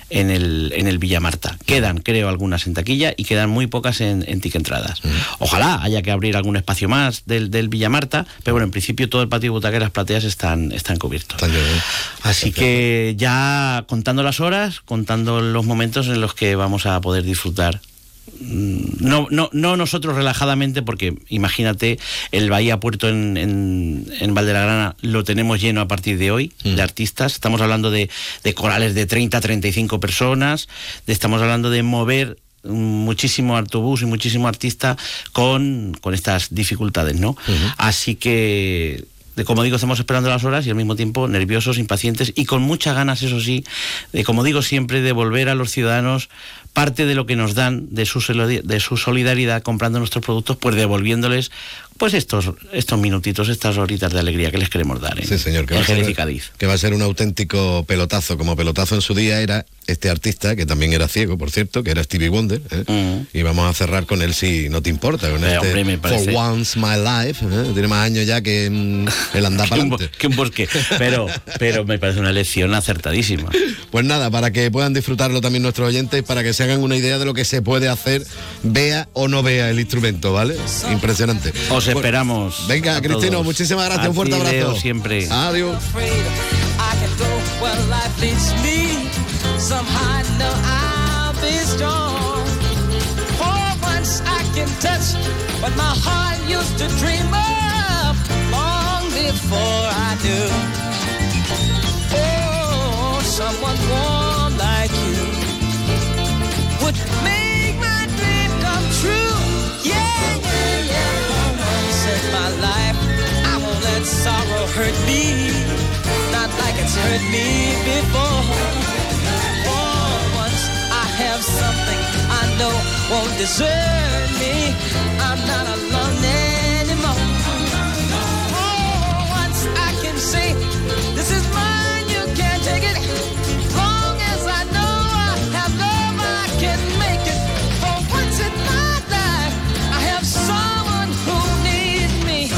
el Villamarta. Quedan, creo, algunas en taquilla y quedan muy pocas en Tic Entradas. Ojalá haya que abrir algún espacio más del Villamarta, pero bueno, en principio todo el patio de butaca y las plateas están cubiertos. Así que ya contando las horas, contando los momentos en los que vamos a poder disfrutar. No nosotros relajadamente, porque imagínate, el Bahía Puerto en Valdegrana lo tenemos lleno a partir de hoy de artistas. Estamos hablando de corales de 30 a 35 personas, estamos hablando de mover muchísimo autobús y muchísimo artista con estas dificultades, ¿no? Así que, como digo, estamos esperando las horas y al mismo tiempo nerviosos, impacientes y con muchas ganas, eso sí, como digo siempre, de devolver a los ciudadanos parte de lo que nos dan, de su solidaridad comprando nuestros productos, pues devolviéndoles pues estos minutitos, estas horitas de alegría que les queremos dar. Sí, señor, que va a ser un auténtico pelotazo, como pelotazo en su día era este artista, que también era ciego, por cierto, que era Stevie Wonder, y vamos a cerrar con él, si no te importa, con hombre, For Once My Life, tiene más años ya que el andar para adelante. Que un bosque, pero me parece una lección acertadísima. Pues nada, para que puedan disfrutarlo también nuestros oyentes, para que se hagan una idea de lo que se puede hacer, vea o no vea el instrumento, ¿vale? Impresionante. Os esperamos. Venga, Cristino, muchísimas gracias, un fuerte abrazo. Leo, siempre. Adiós. My life, I won't let sorrow hurt me, not like it's hurt me before. For once I have something I know won't desert me, I'm not alone anymore. For once I can say, this is mine, you can't take it. Long as I know I have love, I can make it. For once in my life, I have someone who needs me.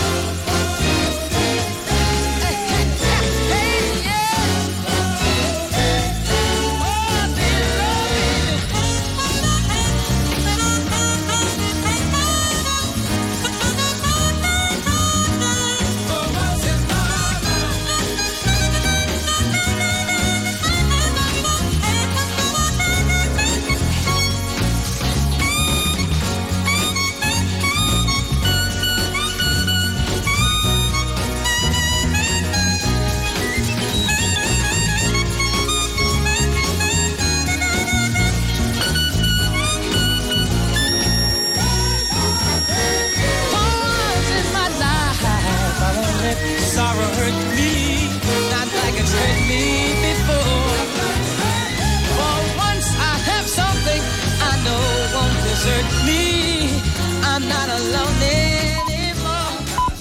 Sorrow hurt me, not like it's hurt me before. For once I have something I know won't desert me. I'm not alone anymore.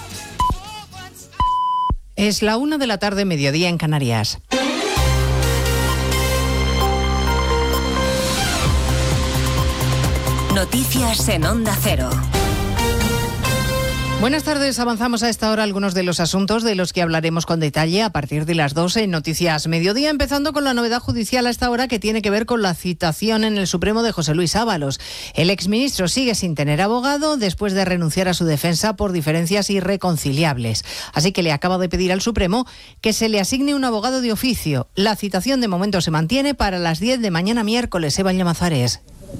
Es la 1 de la tarde, mediodía en Canarias. Noticias en Onda Cero. Buenas tardes, avanzamos a esta hora algunos de los asuntos de los que hablaremos con detalle a partir de las 12 en Noticias Mediodía, empezando con la novedad judicial a esta hora que tiene que ver con la citación en el Supremo de José Luis Ábalos. El exministro sigue sin tener abogado después de renunciar a su defensa por diferencias irreconciliables. Así que le acaba de pedir al Supremo que se le asigne un abogado de oficio. La citación de momento se mantiene para las 10 de mañana miércoles. Eva Llamazares.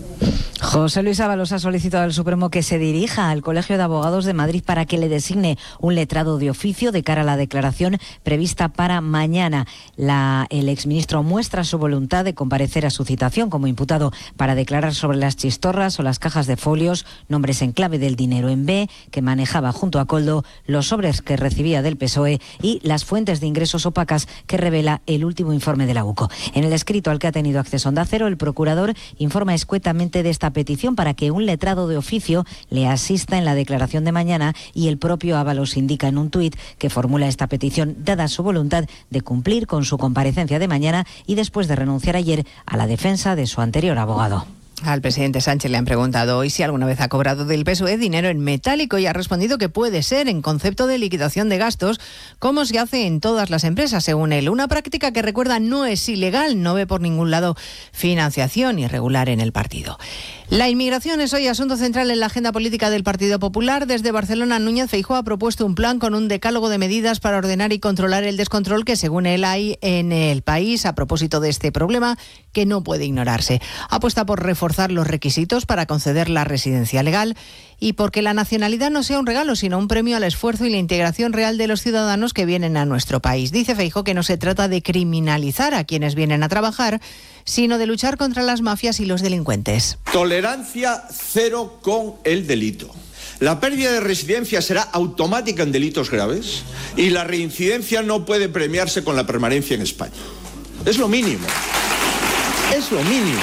José Luis Ábalos ha solicitado al Supremo que se dirija al Colegio de Abogados de Madrid para que le designe un letrado de oficio de cara a la declaración prevista para mañana. El exministro muestra su voluntad de comparecer a su citación como imputado para declarar sobre las chistorras o las cajas de folios, nombres en clave del dinero en B que manejaba junto a Koldo, los sobres que recibía del PSOE y las fuentes de ingresos opacas que revela el último informe de la UCO. En el escrito al que ha tenido acceso Onda Cero, el procurador informa escuetamente de esta petición para que un letrado de oficio le asista en la declaración de mañana, y el propio Ábalos indica en un tuit que formula esta petición dada su voluntad de cumplir con su comparecencia de mañana y después de renunciar ayer a la defensa de su anterior abogado. Al presidente Sánchez le han preguntado hoy si alguna vez ha cobrado del PSOE dinero en metálico y ha respondido que puede ser en concepto de liquidación de gastos, como se hace en todas las empresas, según él. Una práctica que, recuerda, no es ilegal, no ve por ningún lado financiación irregular en el partido. La inmigración es hoy asunto central en la agenda política del Partido Popular. Desde Barcelona, Núñez Feijóo ha propuesto un plan con un decálogo de medidas para ordenar y controlar el descontrol que, según él, hay en el país a propósito de este problema que no puede ignorarse. Apuesta por reforzar los requisitos para conceder la residencia legal y porque la nacionalidad no sea un regalo, sino un premio al esfuerzo y la integración real de los ciudadanos que vienen a nuestro país. Dice Feijóo que no se trata de criminalizar a quienes vienen a trabajar, sino de luchar contra las mafias y los delincuentes. Tolerancia cero con el delito. La pérdida de residencia será automática en delitos graves y la reincidencia no puede premiarse con la permanencia en España. Es lo mínimo. Es lo mínimo.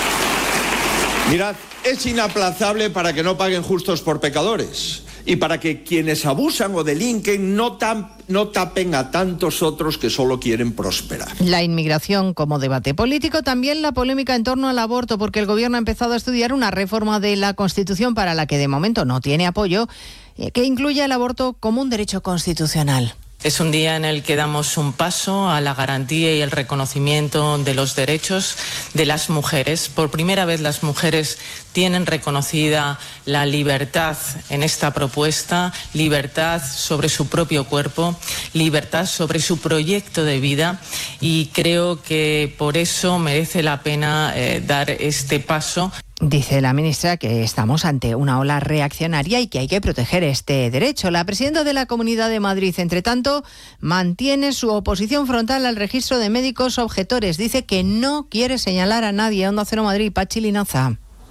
Mirad, es inaplazable para que no paguen justos por pecadores y para que quienes abusan o delinquen no tapen a tantos otros que solo quieren prosperar. La inmigración como debate político, también la polémica en torno al aborto, porque el Gobierno ha empezado a estudiar una reforma de la Constitución para la que de momento no tiene apoyo, que incluya el aborto como un derecho constitucional. Es un día en el que damos un paso a la garantía y el reconocimiento de los derechos de las mujeres. Por primera vez las mujeres tienen reconocida la libertad en esta propuesta, libertad sobre su propio cuerpo, libertad sobre su proyecto de vida, y creo que por eso merece la pena dar este paso. Dice la ministra que estamos ante una ola reaccionaria y que hay que proteger este derecho. La presidenta de la Comunidad de Madrid, entre tanto, mantiene su oposición frontal al registro de médicos objetores. Dice que no quiere señalar a nadie. Onda Cero Madrid, Pachi Linaza.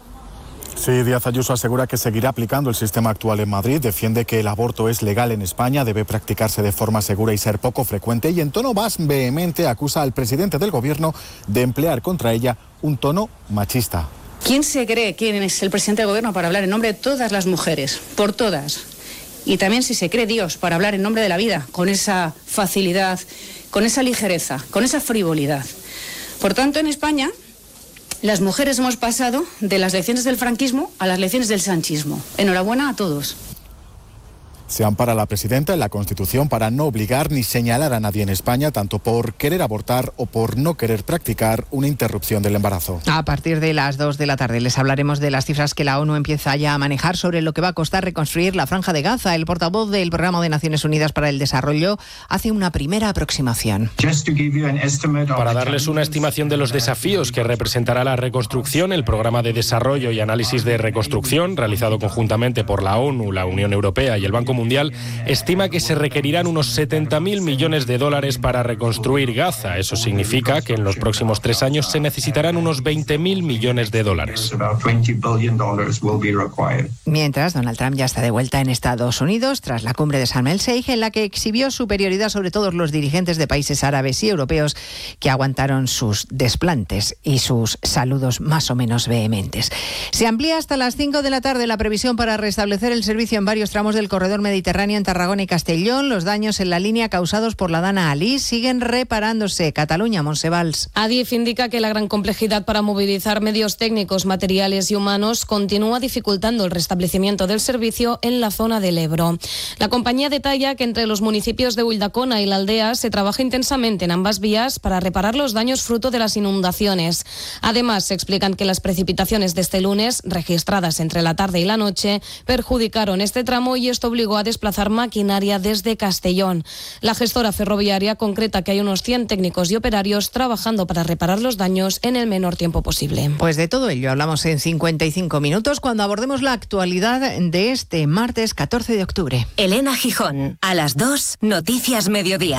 Sí, Díaz Ayuso asegura que seguirá aplicando el sistema actual en Madrid, defiende que el aborto es legal en España, debe practicarse de forma segura y ser poco frecuente, y en tono más vehemente acusa al presidente del Gobierno de emplear contra ella un tono machista. ¿Quién se cree quién es el presidente del Gobierno para hablar en nombre de todas las mujeres, por todas? Y también si se cree Dios para hablar en nombre de la vida, con esa facilidad, con esa ligereza, con esa frivolidad. Por tanto, en España, las mujeres hemos pasado de las lecciones del franquismo a las lecciones del sanchismo. Enhorabuena a todos. Se ampara la presidenta en la Constitución para no obligar ni señalar a nadie en España, tanto por querer abortar o por no querer practicar una interrupción del embarazo. A partir de las 2 de la tarde les hablaremos de las cifras que la ONU empieza ya a manejar sobre lo que va a costar reconstruir la Franja de Gaza. El portavoz del Programa de Naciones Unidas para el Desarrollo hace una primera aproximación. Para darles una estimación de los desafíos que representará la reconstrucción, el Programa de Desarrollo y Análisis de Reconstrucción, realizado conjuntamente por la ONU, la Unión Europea y el Banco Mundial, estima que se requerirán unos 70.000 millones de dólares para reconstruir Gaza. Eso significa que en los próximos 3 años se necesitarán unos 20.000 millones de dólares. Mientras, Donald Trump ya está de vuelta en Estados Unidos tras la cumbre de Sharm el Sheikh, en la que exhibió superioridad sobre todos los dirigentes de países árabes y europeos que aguantaron sus desplantes y sus saludos más o menos vehementes. Se amplía hasta las 5 de la tarde la previsión para restablecer el servicio en varios tramos del corredor mediterráneo en Tarragona y Castellón. Los daños en la línea causados por la Dana Ali siguen reparándose. Cataluña, Monsevals. Adif indica que la gran complejidad para movilizar medios técnicos, materiales y humanos continúa dificultando el restablecimiento del servicio en la zona del Ebro. La compañía detalla que entre los municipios de Ulldecona y La Aldea se trabaja intensamente en ambas vías para reparar los daños fruto de las inundaciones. Además, se explican que las precipitaciones de este lunes, registradas entre la tarde y la noche, perjudicaron este tramo y esto obligó a desplazar maquinaria desde Castellón. La gestora ferroviaria concreta que hay unos 100 técnicos y operarios trabajando para reparar los daños en el menor tiempo posible. Pues de todo ello hablamos en 55 minutos cuando abordemos la actualidad de este martes 14 de octubre. Elena Gijón, a las 2, Noticias Mediodía.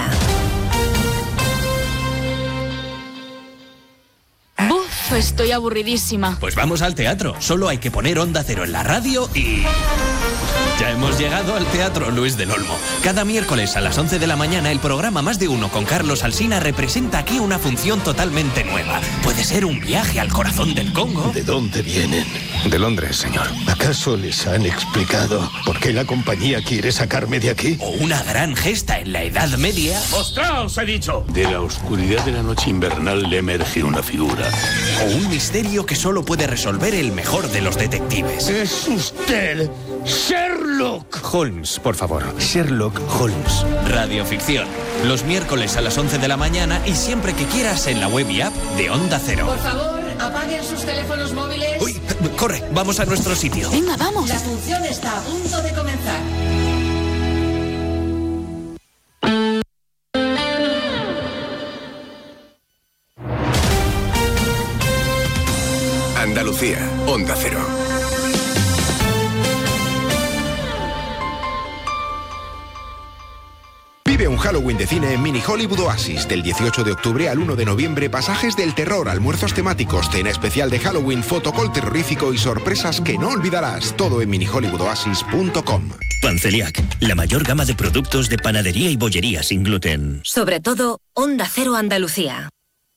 Estoy aburridísima. Pues vamos al teatro. Solo hay que poner Onda Cero en la radio y... Ya hemos llegado al Teatro Luis del Olmo. Cada miércoles a las 11 de la mañana el programa Más de Uno con Carlos Alsina representa aquí una función totalmente nueva. Puede ser un viaje al corazón del Congo. ¿De dónde vienen? De Londres, señor. ¿Acaso les han explicado por qué la compañía quiere sacarme de aquí? O una gran gesta en la Edad Media. ¡Mostraos, he dicho! De la oscuridad de la noche invernal le emerge una figura. O un misterio que solo puede resolver el mejor de los detectives. ¡Es usted Sherlock Holmes, por favor. Sherlock Holmes. Radioficción. Los miércoles a las 11 de la mañana y siempre que quieras en la web y app de Onda Cero. Por favor, apaguen sus teléfonos móviles. Uy, corre, vamos a nuestro sitio. Venga, vamos. La función está a punto de comenzar. Andalucía, Onda Cero. Vive un Halloween de cine en Mini Hollywood Oasis. Del 18 de octubre al 1 de noviembre, pasajes del terror, almuerzos temáticos, cena especial de Halloween, fotocall terrorífico y sorpresas que no olvidarás. Todo en minihollywoodoasis.com. Panceliac, la mayor gama de productos de panadería y bollería sin gluten. Sobre todo, Onda Cero Andalucía.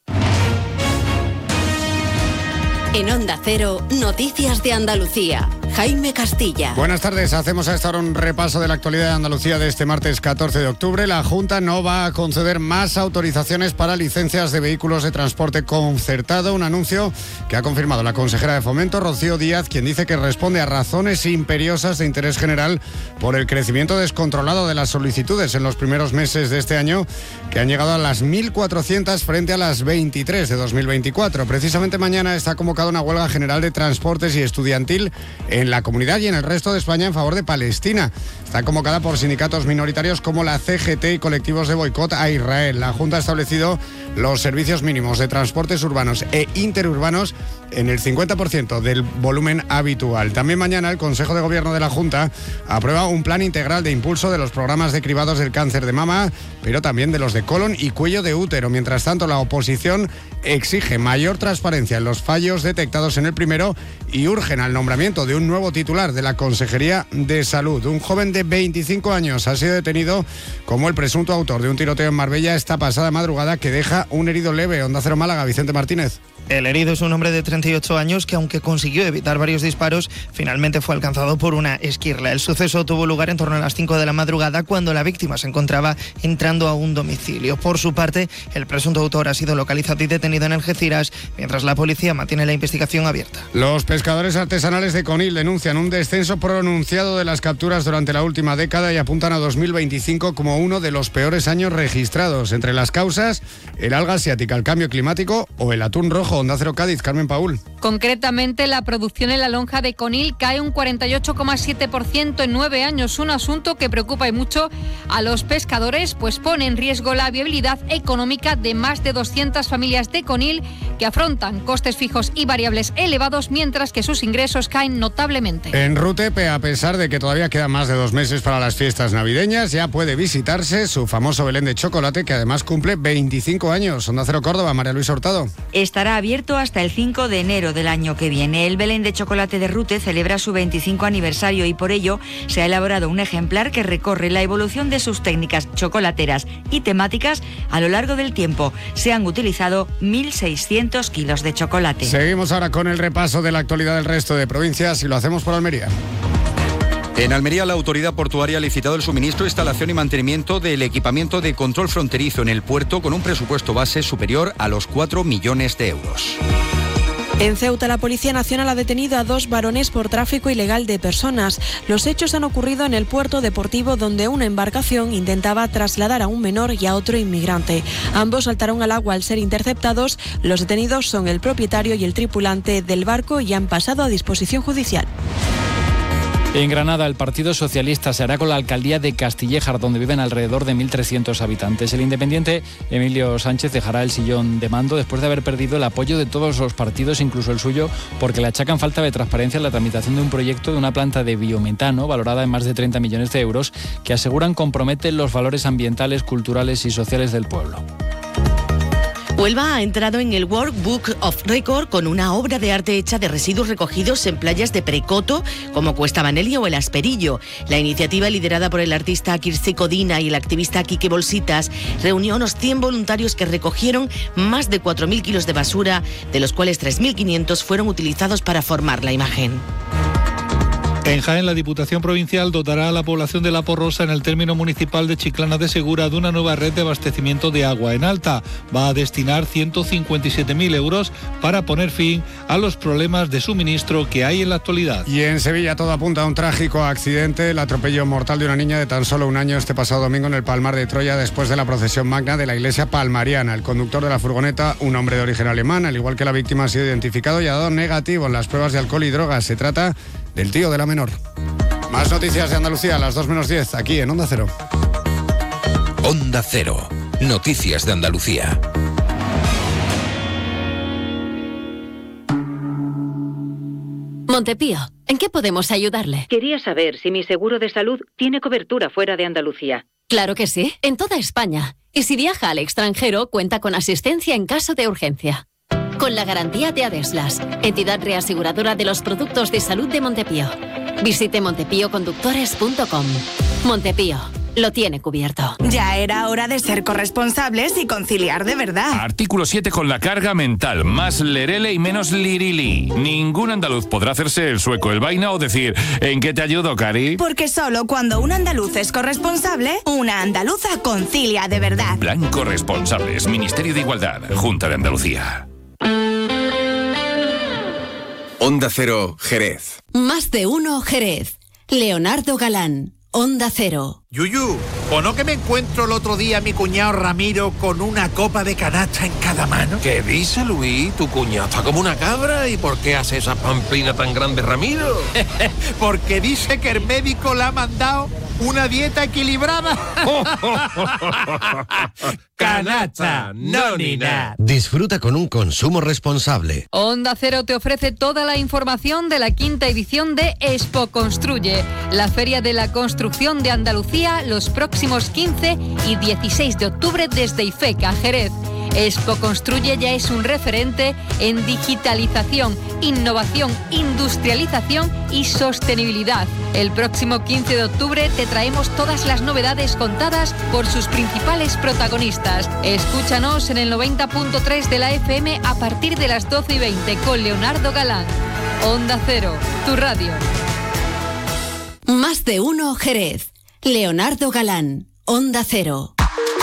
En Onda Cero, Noticias de Andalucía. Jaime Castilla. Buenas tardes, hacemos a esta hora un repaso de la actualidad de Andalucía de este martes 14 de octubre. La Junta no va a conceder más autorizaciones para licencias de vehículos de transporte concertado, un anuncio que ha confirmado la consejera de Fomento, Rocío Díaz, quien dice que responde a razones imperiosas de interés general por el crecimiento descontrolado de las solicitudes en los primeros meses de este año, que han llegado a las 1.400 frente a las 23 de 2024. Precisamente mañana está convocada una huelga general de transportes y estudiantil en la comunidad y en el resto de España en favor de Palestina. Está convocada por sindicatos minoritarios como la CGT y colectivos de boicot a Israel. La Junta ha establecido los servicios mínimos de transportes urbanos e interurbanos en el 50% del volumen habitual. También mañana el Consejo de Gobierno de la Junta aprueba un plan integral de impulso de los programas de cribados del cáncer de mama, pero también de los de colon y cuello de útero. Mientras tanto, la oposición exige mayor transparencia en los fallos detectados en el primero y urgen al nombramiento de un nuevo titular de la Consejería de Salud. Un joven de 25 años ha sido detenido como el presunto autor de un tiroteo en Marbella esta pasada madrugada que deja un herido leve. Onda Cero Málaga, Vicente Martínez. El herido es un hombre de 38 años que, aunque consiguió evitar varios disparos, finalmente fue alcanzado por una esquirla. El suceso tuvo lugar en torno a las 5 de la madrugada cuando la víctima se encontraba entrando a un domicilio. Por su parte, el presunto autor ha sido localizado y detenido en Algeciras, mientras la policía mantiene la investigación abierta. Los pescadores artesanales de Conil denuncian un descenso pronunciado de las capturas durante la última década y apuntan a 2025 como uno de los peores años registrados. Entre las causas, el alga asiática, el cambio climático o el atún rojo. Onda Cero Cádiz, Carmen Paúl. Concretamente, la producción en la lonja de Conil cae un 48,7% en 9 años, un asunto que preocupa y mucho a los pescadores, pues pone en riesgo la viabilidad económica de más de 200 familias de Conil que afrontan costes fijos y variables elevados, mientras que sus ingresos caen notablemente. En Rutepe, a pesar de que todavía quedan más de 2 meses para las fiestas navideñas, ya puede visitarse su famoso Belén de chocolate, que además cumple 25 años. Onda Cero Córdoba, María Luisa Hurtado. Estará abierto hasta el 5 de enero del año que viene. El Belén de chocolate de Rute celebra su 25 aniversario y por ello se ha elaborado un ejemplar que recorre la evolución de sus técnicas chocolateras y temáticas a lo largo del tiempo. Se han utilizado 1.600 kilos de chocolate. Seguimos ahora con el repaso de la actualidad del resto de provincias y lo hacemos por Almería. En Almería, la autoridad portuaria ha licitado el suministro, instalación y mantenimiento del equipamiento de control fronterizo en el puerto con un presupuesto base superior a los 4 millones de euros. En Ceuta, la Policía Nacional ha detenido a 2 varones por tráfico ilegal de personas. Los hechos han ocurrido en el puerto deportivo, donde una embarcación intentaba trasladar a un menor y a otro inmigrante. Ambos saltaron al agua al ser interceptados. Los detenidos son el propietario y el tripulante del barco y han pasado a disposición judicial. En Granada, el Partido Socialista se hará con la alcaldía de Castillejar, donde viven alrededor de 1.300 habitantes. El independiente Emilio Sánchez dejará el sillón de mando después de haber perdido el apoyo de todos los partidos, incluso el suyo, porque le achacan falta de transparencia en la tramitación de un proyecto de una planta de biometano valorada en más de 30 millones de euros, que aseguran compromete los valores ambientales, culturales y sociales del pueblo. Huelva ha entrado en el World Book of Record con una obra de arte hecha de residuos recogidos en playas de Precoto, como Cuesta Banelia o el Asperillo. La iniciativa, liderada por el artista Kirsi Codina y el activista Quique Bolsitas, reunió a unos 100 voluntarios que recogieron más de 4.000 kilos de basura, de los cuales 3.500 fueron utilizados para formar la imagen. En Jaén, la Diputación Provincial dotará a la población de La Porrosa, en el término municipal de Chiclana de Segura, de una nueva red de abastecimiento de agua en alta. Va a destinar 157.000 euros para poner fin a los problemas de suministro que hay en la actualidad. Y en Sevilla todo apunta a un trágico accidente, el atropello mortal de una niña de tan solo 1 año este pasado domingo en el Palmar de Troya, después de la procesión magna de la iglesia palmariana. El conductor de la furgoneta, un hombre de origen alemán, al igual que la víctima, ha sido identificado y ha dado negativo en las pruebas de alcohol y drogas. Se trata del tío de la menor. Más noticias de Andalucía a las 2:10, aquí en Onda Cero. Onda Cero. Noticias de Andalucía. Montepío, ¿en qué podemos ayudarle? Quería saber si mi seguro de salud tiene cobertura fuera de Andalucía. Claro que sí, en toda España. Y si viaja al extranjero, cuenta con asistencia en caso de urgencia. Con la garantía de Adeslas, entidad reaseguradora de los productos de salud de Montepío. Visite montepíoconductores.com. Montepío, lo tiene cubierto. Ya era hora de ser corresponsables y conciliar de verdad. Artículo 7 con la carga mental. Más lerele y menos lirili. Ningún andaluz podrá hacerse el sueco, el vaina o decir ¿en qué te ayudo, Cari? Porque solo cuando un andaluz es corresponsable, una andaluza concilia de verdad. Plan Corresponsables. Ministerio de Igualdad. Junta de Andalucía. Onda Cero, Jerez. Más de uno, Jerez. Leonardo Galán, Onda Cero. Yuyu, ¿o no que me encuentro el otro día a mi cuñado Ramiro con una copa de canasta en cada mano? ¿Qué dice, Luis? Tu cuñado está como una cabra. ¿Y por qué hace esa pamplina tan grande, Ramiro? Porque dice que el médico le ha mandado una dieta equilibrada. Canasta, no ni nada. Disfruta con un consumo responsable. Onda Cero te ofrece toda la información de la 5ª edición de Expo Construye, la feria de la construcción de Andalucía, los próximos 15 y 16 de octubre desde Ifeca, Jerez. Expo Construye ya es un referente en digitalización, innovación, industrialización y sostenibilidad. El próximo 15 de octubre te traemos todas las novedades contadas por sus principales protagonistas. Escúchanos en el 90.3 de la FM a partir de las 12:20 con Leonardo Galán. Onda Cero, tu radio. Más de uno, Jerez. Leonardo Galán, Onda Cero.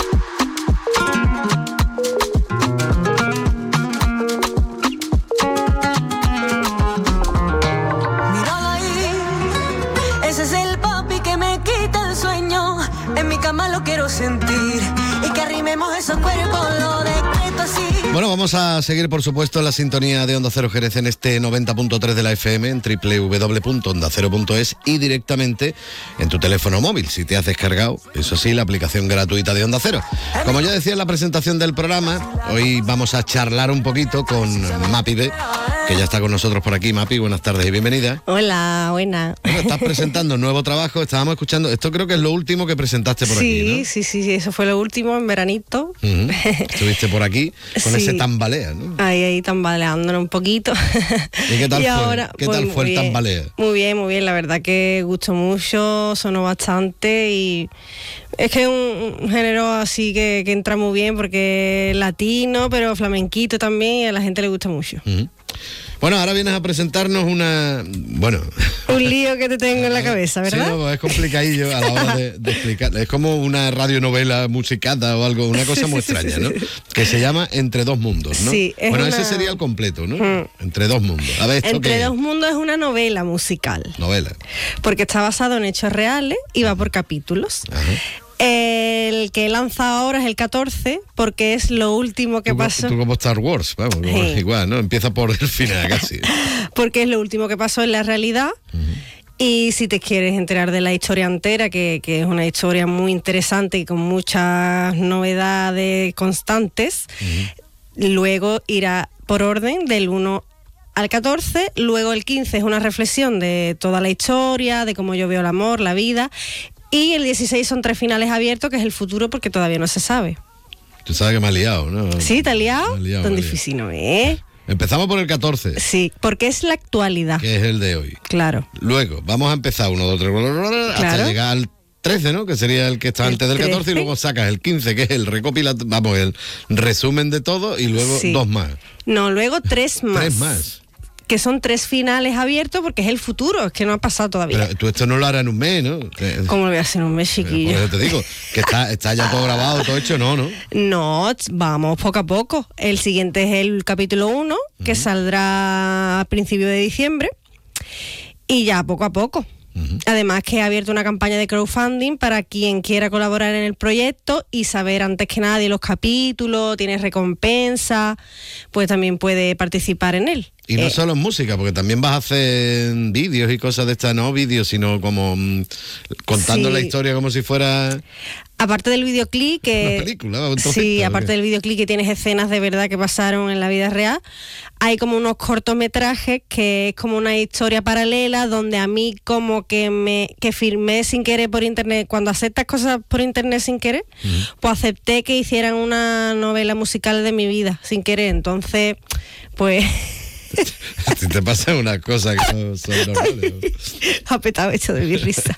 Míralo ahí, ese es el papi que me quita el sueño. En mi cama lo quiero sentir y que arrimemos esos cuerpos, lo decreto así. Bueno, vamos a seguir, por supuesto, en la sintonía de Onda Cero Jerez en este 90.3 de la FM, en www.ondacero.es y directamente en tu teléfono móvil, si te has descargado, eso sí, la aplicación gratuita de Onda Cero. Como ya decía en la presentación del programa, hoy vamos a charlar un poquito con Mapi B, que ya está con nosotros por aquí. Mapi, buenas tardes y bienvenida. Hola, buena. Bueno, estás presentando un nuevo trabajo, estábamos escuchando, esto creo que es lo último que presentaste por aquí, ¿no? Sí, eso fue lo último en veranito. Estuviste por aquí con ese tambalea, ¿no? Ahí tambaleándolo un poquito. ¿Y qué tal fue? ¿Qué tal fue el tambalea? Muy bien, la verdad que gustó mucho, sonó bastante y es que es un género así que entra muy bien porque es latino, pero flamenquito también y a la gente le gusta mucho. Bueno, ahora vienes a presentarnos una... Bueno... Un lío que te tengo en la cabeza, ¿verdad? Sí, no, es complicadillo a la hora de explicar. Es como una radionovela musicada o algo, una cosa muy extraña, ¿no? Que se llama Entre dos mundos, ¿no? Sí, bueno, ese sería el completo, ¿no? Entre dos mundos. A ver, ¿esto Entre dos mundos es una novela musical. Novela. Porque está basado en hechos reales y va por capítulos. Ajá. El que he lanzado ahora es el 14, porque es lo último que pasó. Tú como Star Wars, vamos, igual, ¿no? Empieza por el final casi. Porque es lo último que pasó en la realidad. Y si te quieres enterar de la historia entera, que es una historia muy interesante y con muchas novedades constantes, luego irá por orden del 1 al 14, luego el 15 es una reflexión de toda la historia, de cómo yo veo el amor, la vida, y el 16 son 3 finales abiertos, que es el futuro, porque todavía no se sabe. Tú sabes que me ha liado, ¿no? ¿Sí? ¿Te has liado? Tan difícil no es. Empezamos por el 14. Sí, porque es la actualidad. Que es el de hoy. Claro. Luego, vamos a empezar 1, 2, 3, hasta llegar al 13, ¿no? Que sería el que está antes del 14, y luego sacas el 15, que es el el resumen de todo, y luego 2 más. No, luego 3 más. 3 más. Que son 3 finales abiertos, porque es el futuro, es que no ha pasado todavía. Pero tú esto no lo harás en un mes, ¿no? ¿Cómo lo voy a hacer en un mes, chiquillo? Pues te digo, que está ya todo grabado, todo hecho, ¿no? No, vamos poco a poco. El siguiente es el capítulo 1, que saldrá a principios de diciembre, y ya poco a poco. Además que he abierto una campaña de crowdfunding para quien quiera colaborar en el proyecto y saber antes que nadie los capítulos, tiene recompensa, pues también puede participar en él. Y no solo en música, porque también vas a hacer vídeos y cosas de estas, no vídeos, sino como contando la historia como si fuera... Aparte del videoclip que... Una película, sí, aparte del videoclip que tienes escenas de verdad que pasaron en la vida real, hay como unos cortometrajes que es como una historia paralela donde a mí como que firmé sin querer por internet, cuando aceptas cosas por internet sin querer, pues acepté que hicieran una novela musical de mi vida sin querer, entonces pues... Si te pasan unas cosas que no son normales. Ha petado hecho de mi risa.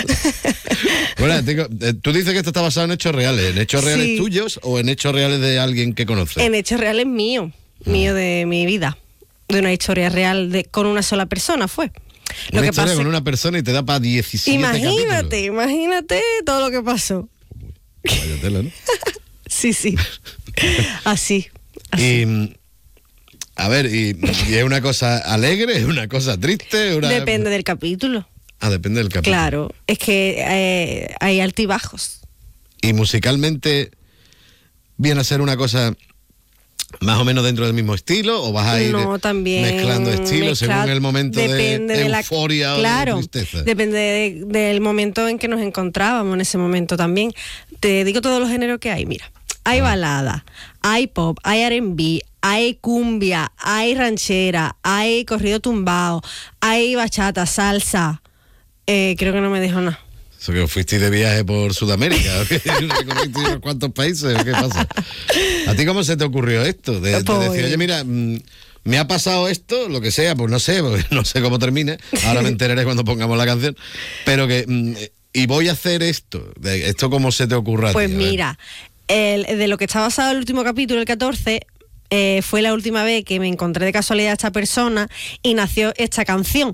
Bueno, tú dices que esto está basado en hechos reales. ¿En hechos reales tuyos o en hechos reales de alguien que conoces? En hechos reales mío de mi vida. De una historia real con una sola persona fue. Una historia con una persona y te da para 17 Imagínate todo lo que pasó. Vaya tela, ¿no? Sí. Así. Y... A ver, ¿y es una cosa alegre, es una cosa triste? Depende del capítulo. Depende del capítulo. Claro, es que hay altibajos. ¿Y musicalmente viene a ser una cosa más o menos dentro del mismo estilo? ¿O vas a ir mezclando estilos según el momento de euforia o de tristeza? Depende del momento en que nos encontrábamos en ese momento también. Te digo todos los géneros que hay, mira. Hay balada, hay pop, hay R&B, hay cumbia, hay ranchera, hay corrido tumbado, hay bachata, salsa. Creo que no me dejo nada. ¿Eso que fuiste de viaje por Sudamérica? ¿Recorriste unos cuantos países? ¿Qué pasa? ¿A ti cómo se te ocurrió esto? De decir, oye, mira, me ha pasado esto, lo que sea, pues no sé cómo termine. Ahora me enteraré cuando pongamos la canción. Pero que... y voy a hacer esto. ¿Esto cómo se te ocurre a ti? Pues mira... de lo que está basado el último capítulo, el 14, fue la última vez que me encontré de casualidad a esta persona y nació esta canción.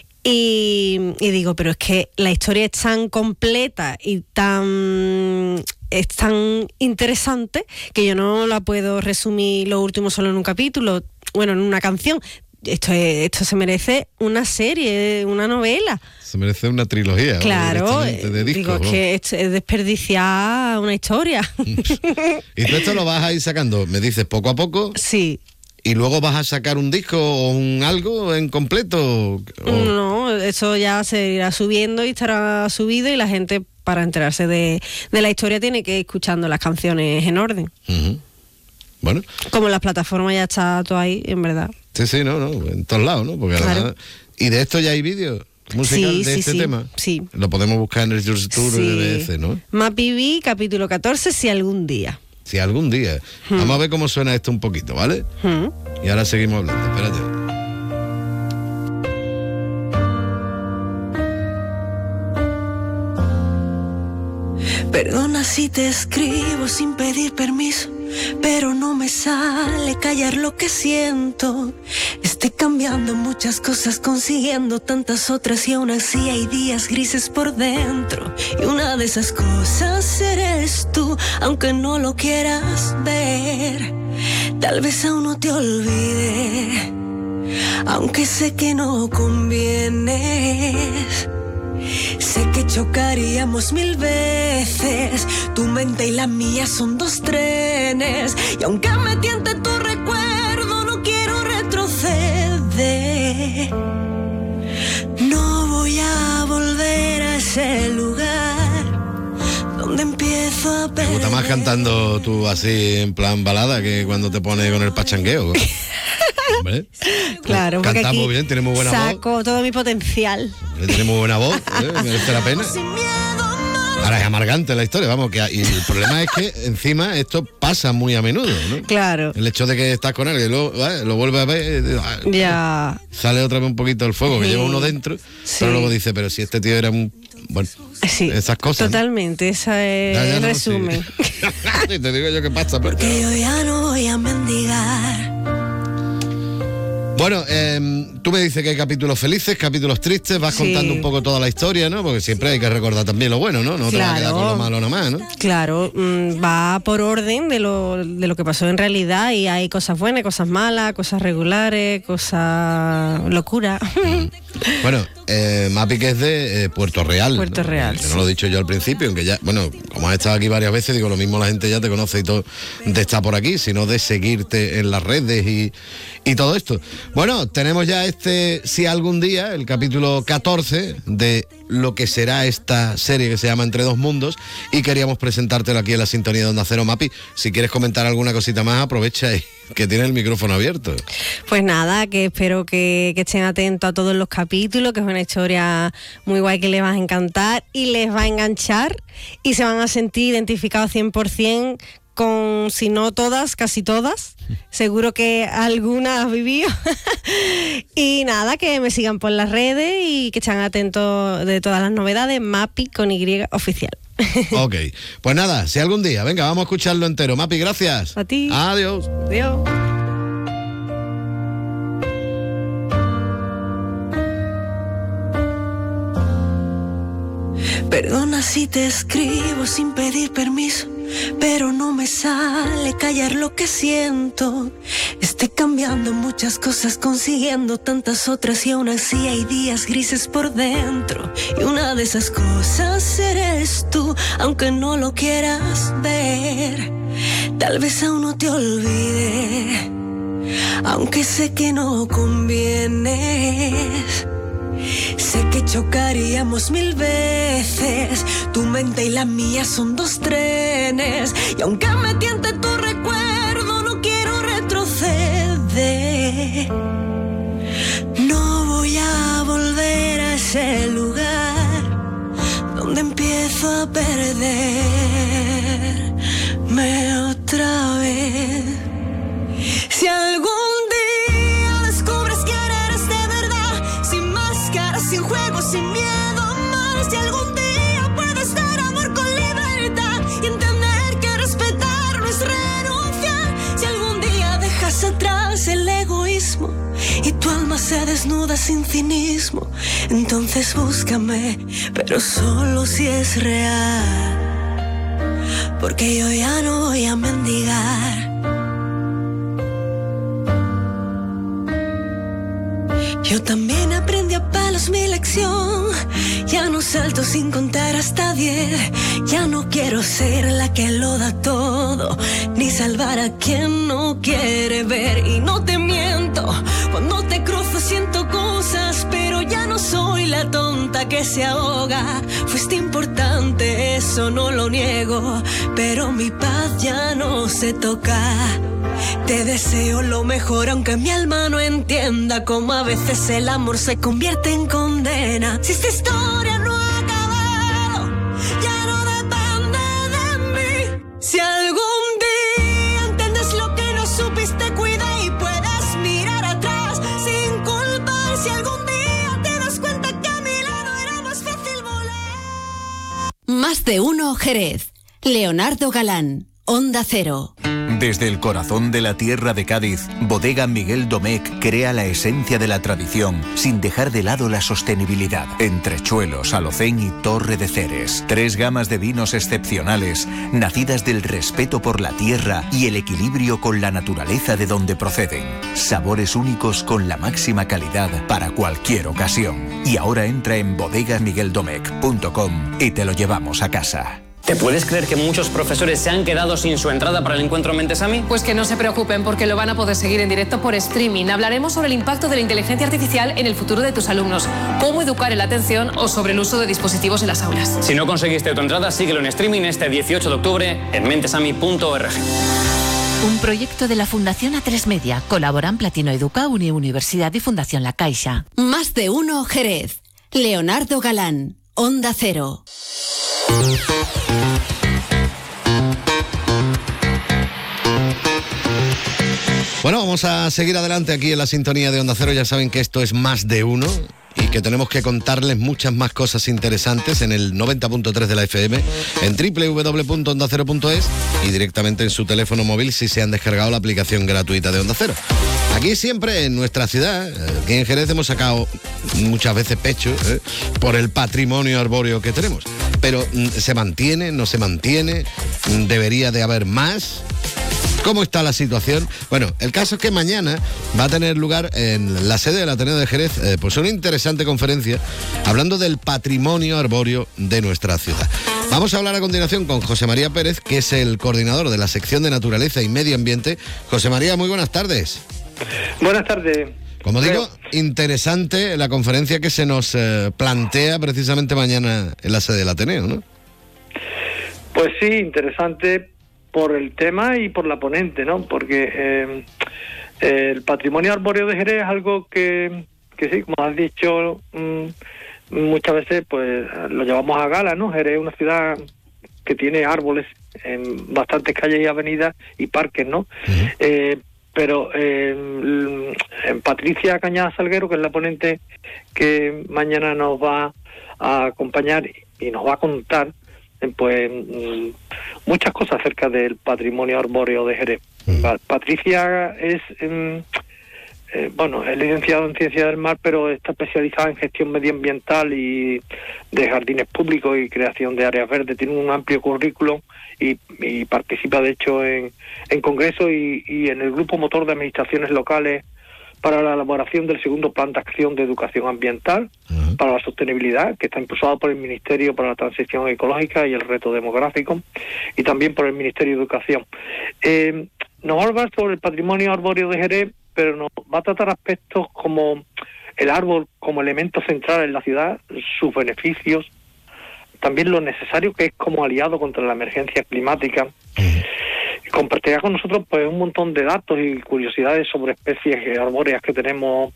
Y digo, pero es que la historia es tan completa y es tan interesante que yo no la puedo resumir lo último solo en un capítulo, en una canción. Esto se merece una serie, una novela. Se merece una trilogía. Claro, de discos, digo, es que es desperdiciar una historia. ¿Y tú esto lo vas a ir sacando, me dices, poco a poco? Sí. ¿Y luego vas a sacar un disco o algo en completo? No, eso ya se irá subiendo y estará subido, y la gente, para enterarse de la historia, tiene que ir escuchando las canciones en orden. Bueno. Como en las plataformas ya está todo ahí, en verdad. Sí, no, en todos lados, ¿no? Porque claro. ¿Y de esto ya hay vídeos musicales de este tema? Sí. Lo podemos buscar en el YouTube de BBC, ¿no? Mapiví, capítulo 14, si algún día. Si algún día. Vamos a ver cómo suena esto un poquito, ¿vale? Y ahora seguimos hablando, espérate. Perdona si te escribo sin pedir permiso. pero no me sale callar lo que siento. Estoy cambiando muchas cosas, consiguiendo tantas otras y aún así hay días grises por dentro. Y una de esas cosas eres tú, aunque no lo quieras ver. Tal vez aún no te olvide, aunque sé que no convienes. Sé que chocaríamos 1000 veces. Tu mente y la mía son 2 trenes. Y aunque me tiente tu recuerdo, no quiero retroceder. No voy a volver a ese lugar donde empiezo a perder. Me gusta más cantando tú así en plan balada que cuando te pones con el pachangueo. Hombre, claro, porque cantamos aquí bien, tenemos buena voz. saco todo mi potencial. Tenemos buena voz, merece la pena. Ahora es amargante la historia, vamos, que y el problema es que encima esto pasa muy a menudo, ¿no? Claro. El hecho de que estás con él y luego lo vuelves a ver, ya sale otra vez un poquito el fuego que Sí. lleva uno dentro, Sí. pero luego dice, pero si este tío era un... Bueno, Sí, esas cosas. totalmente, ese es el resumen. Sí, te digo yo qué pasa. Pero... Que yo ya no voy a mendigar. Bueno, tú me dices que hay capítulos felices, capítulos tristes, vas Sí. contando un poco toda la historia, ¿no? Porque siempre hay que recordar también lo bueno, ¿no? No te vas a quedar con lo malo nomás, ¿no? Claro, va por orden de lo que pasó en realidad y hay cosas buenas, cosas malas, cosas regulares, cosas locura. Bueno, Mapi, que es de Puerto Real. Puerto Real, Que no lo he dicho yo al principio, aunque ya, bueno, como has estado aquí varias veces, digo, lo mismo la gente ya te conoce y todo de estar por aquí, sino de seguirte en las redes y todo esto. Bueno, tenemos ya si algún día, el capítulo 14 de lo que será esta serie que se llama Entre dos mundos, y queríamos presentártelo aquí en la sintonía de Onda Cero. Mapi, si quieres comentar alguna cosita más, aprovecha y que tienes el micrófono abierto. Pues nada, que espero que estén atentos a todos los capítulos, que es una historia muy guay que les va a encantar y les va a enganchar y se van a sentir identificados 100% con, si no todas, casi todas. Seguro que alguna has vivido. Y nada, que me sigan por las redes y que estén atentos de todas las novedades. Mapi con Y oficial. Ok, pues nada, si algún día, venga, vamos a escucharlo entero. Mapi, gracias. A ti. Adiós. Adiós. Perdona si te escribo sin pedir permiso, pero no me sale callar lo que siento. Estoy cambiando muchas cosas, consiguiendo tantas otras y aún así hay días grises por dentro. Y una de esas cosas eres tú, aunque no lo quieras ver. Tal vez aún no te olvide, aunque sé que no convienes. Sé que chocaríamos 1000 veces. Tu mente y la mía son 2 trenes. Y aunque me tiente tu recuerdo, no quiero retroceder. No voy a volver a ese lugar donde empiezo a perderme otra vez. Si algún día descubres quién eres de verdad, sin máscaras, sin juegos, sin miedo más, si algún día puedes dar amor con libertad y entender que respetar no es renunciar, si algún día dejas atrás el egoísmo y tu alma se desnuda sin cinismo, entonces búscame, pero solo si es real, porque yo ya no voy a mendigar. Yo también aprendí a palos mi lección. Ya no salto sin contar hasta 10. Ya no quiero ser la que lo da todo, ni salvar a quien no quiere ver. Y no te miento, cuando te cruzo siento cosas, pero ya no soy la tonta que se ahoga. Fuiste importante, eso no lo niego, pero mi paz ya no se toca. Te deseo lo mejor aunque mi alma no entienda cómo a veces el amor se convierte en condena. Si esta historia no ha acabado, ya no depende de mí. Si algún día entiendes lo que no supiste, cuida y puedes mirar atrás sin culpar. Si algún día te das cuenta que a mi lado era más fácil volar. Más de uno Jerez. Leonardo Galán, Onda Cero. Desde el corazón de la tierra de Cádiz, Bodega Miguel Domecq crea la esencia de la tradición sin dejar de lado la sostenibilidad. Entrechuelos, Alocén y Torre de Ceres. 3 gamas de vinos excepcionales, nacidas del respeto por la tierra y el equilibrio con la naturaleza de donde proceden. Sabores únicos con la máxima calidad para cualquier ocasión. Y ahora entra en bodegasmigueldomecq.com y te lo llevamos a casa. ¿Te puedes creer que muchos profesores se han quedado sin su entrada para el encuentro Mentesami? Pues que no se preocupen porque lo van a poder seguir en directo por streaming. Hablaremos sobre el impacto de la inteligencia artificial en el futuro de tus alumnos, cómo educar en la atención o sobre el uso de dispositivos en las aulas. Si no conseguiste tu entrada, síguelo en streaming este 18 de octubre en mentesami.org. Un proyecto de la Fundación A3 Media. Colaboran Platino Educa, Universidad y Fundación La Caixa. Más de uno Jerez. Leonardo Galán, Onda Cero. Bueno, vamos a seguir adelante aquí en la sintonía de Onda Cero. Ya saben que esto es Más de Uno y que tenemos que contarles muchas más cosas interesantes en el 90.3 de la FM, en www.ondacero.es y directamente en su teléfono móvil si se han descargado la aplicación gratuita de Onda Cero. Aquí siempre en nuestra ciudad, aquí en Jerez, hemos sacado muchas veces pecho por el patrimonio arbóreo que tenemos. Pero ¿se mantiene? ¿No se mantiene? ¿Debería de haber más? ¿Cómo está la situación? Bueno, el caso es que mañana va a tener lugar en la sede del Ateneo de Jerez pues una interesante conferencia hablando del patrimonio arbóreo de nuestra ciudad. Vamos a hablar a continuación con José María Pérez, que es el coordinador de la sección de Naturaleza y Medio Ambiente. José María, muy buenas tardes. Buenas tardes. Como digo, interesante la conferencia que se nos plantea precisamente mañana en la sede del Ateneo, ¿no? Pues sí, interesante por el tema y por la ponente, ¿no? Porque el patrimonio arbóreo de Jerez es algo que sí, como has dicho, muchas veces pues lo llevamos a gala, ¿no? Jerez es una ciudad que tiene árboles en bastantes calles y avenidas y parques, ¿no? Pero Patricia Cañada Salguero, que es la ponente que mañana nos va a acompañar y nos va a contar pues muchas cosas acerca del patrimonio arbóreo de Jerez. Patricia es es licenciada en Ciencias del Mar, pero está especializada en gestión medioambiental y de jardines públicos y creación de áreas verdes. Tiene un amplio currículum y participa de hecho en congresos y en el grupo motor de administraciones locales para la elaboración del segundo plan de acción de educación ambiental para la sostenibilidad, que está impulsado por el Ministerio para la Transición Ecológica y el Reto Demográfico, y también por el Ministerio de Educación. Nos va a hablar sobre el patrimonio arbóreo de Jerez, pero nos va a tratar aspectos como el árbol como elemento central en la ciudad, sus beneficios, también lo necesario que es como aliado contra la emergencia climática. Compartirá con nosotros pues un montón de datos y curiosidades sobre especies arbóreas que tenemos,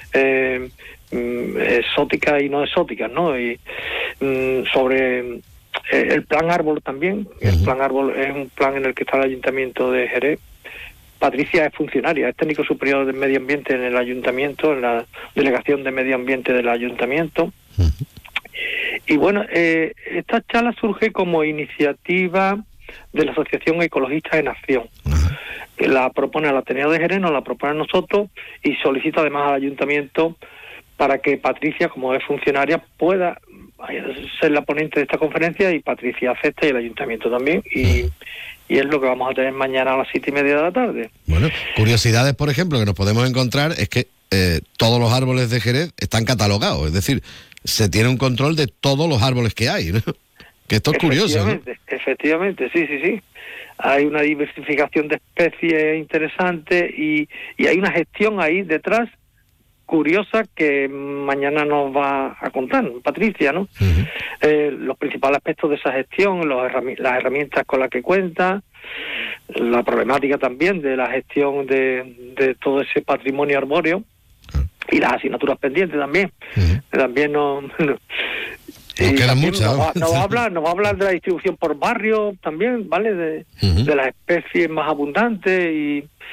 exóticas y no exóticas, ¿no? Y sobre el plan árbol también. El plan árbol es un plan en el que está el Ayuntamiento de Jerez. Patricia es funcionaria, es técnico superior de medio ambiente en el Ayuntamiento, en la Delegación de Medio Ambiente del Ayuntamiento. Y bueno, esta charla surge como iniciativa de la Asociación Ecologistas en Acción. La propone al Ateneo de Jerez, nos la propone a nosotros y solicita además al Ayuntamiento para que Patricia, como es funcionaria, pueda ser la ponente de esta conferencia, y Patricia acepta y el Ayuntamiento también, y es lo que vamos a tener mañana a las 7:30 de la tarde. Bueno, curiosidades, por ejemplo, que nos podemos encontrar es que todos los árboles de Jerez están catalogados, es decir, se tiene un control de todos los árboles que hay, ¿no? Que esto es curioso, ¿no? Efectivamente, sí. Hay una diversificación de especies interesante y hay una gestión ahí detrás curiosa que mañana nos va a contar Patricia, ¿no? Los principales aspectos de esa gestión, las herramientas con las que cuenta, la problemática también de la gestión de todo ese patrimonio arbóreo y las asignaturas pendientes también. También nos quedan muchas. Nos va a hablar de la distribución por barrio también, ¿vale? De las especies más abundantes y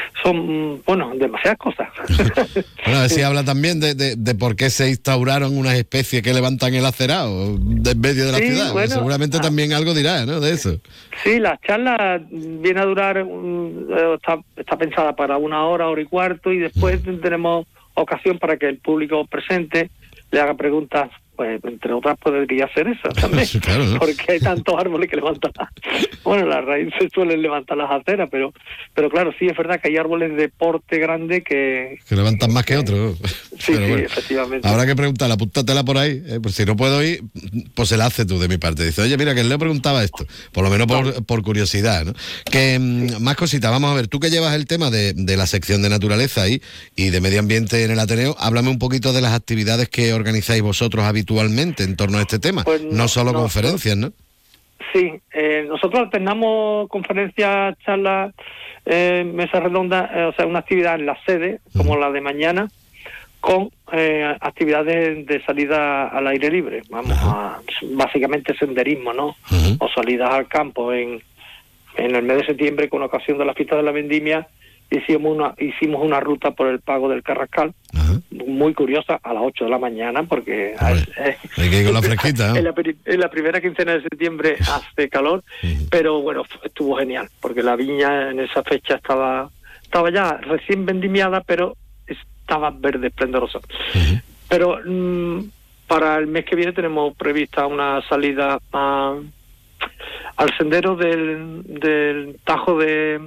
son, bueno, demasiadas cosas. Bueno, a ver si habla también de por qué se instauraron unas especies que levantan el acerado en medio de la ciudad. Bueno, seguramente también algo dirá, ¿no?, de eso. Sí, la charla viene a durar, está pensada para 1 hora, 1 hora y cuarto, y después tenemos ocasión para que el público presente le haga preguntas. Pues entre otras podría hacer eso también, claro, ¿no? Porque hay tantos árboles que levantan las raíces suelen levantar las aceras, pero claro, sí es verdad que hay árboles de porte grande que levantan más que otros. Sí, bueno, efectivamente. Habrá que preguntarla, apúntatela por ahí, pues si no puedo ir, pues se la hace tú de mi parte. Dice, oye, mira, que le preguntaba esto, por lo menos por curiosidad, ¿no? Que más cositas, vamos a ver, tú que llevas el tema de la sección de naturaleza ahí y de medio ambiente en el Ateneo, háblame un poquito de las actividades que organizáis vosotros habitualmente en torno a este tema, pues no solo conferencias, ¿no? Sí, nosotros alternamos conferencias, charlas, mesas redondas, o sea, una actividad en la sede, como la de mañana, con actividades de salida al aire libre, básicamente senderismo, ¿no? O salidas al campo. En el mes de septiembre, con ocasión de la fiesta de la vendimia, hicimos una ruta por el Pago del Carrascal, muy curiosa, a las 8 de la mañana, porque hay que ir con la fresquita, ¿no? en la primera quincena de septiembre hace calor, pero bueno, estuvo genial, porque la viña en esa fecha estaba ya recién vendimiada, pero estaba verde, esplendorosa. Pero para el mes que viene tenemos prevista una salida al sendero del Tajo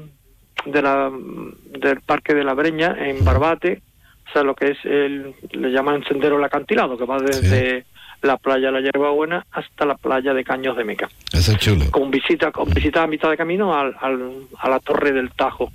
del Parque de la Breña, en Barbate, o sea, lo que es le llaman sendero el acantilado, que va desde la playa de la Hierbabuena hasta la playa de Caños de Meca. Eso es chulo. Con visita a mitad de camino a la Torre del Tajo.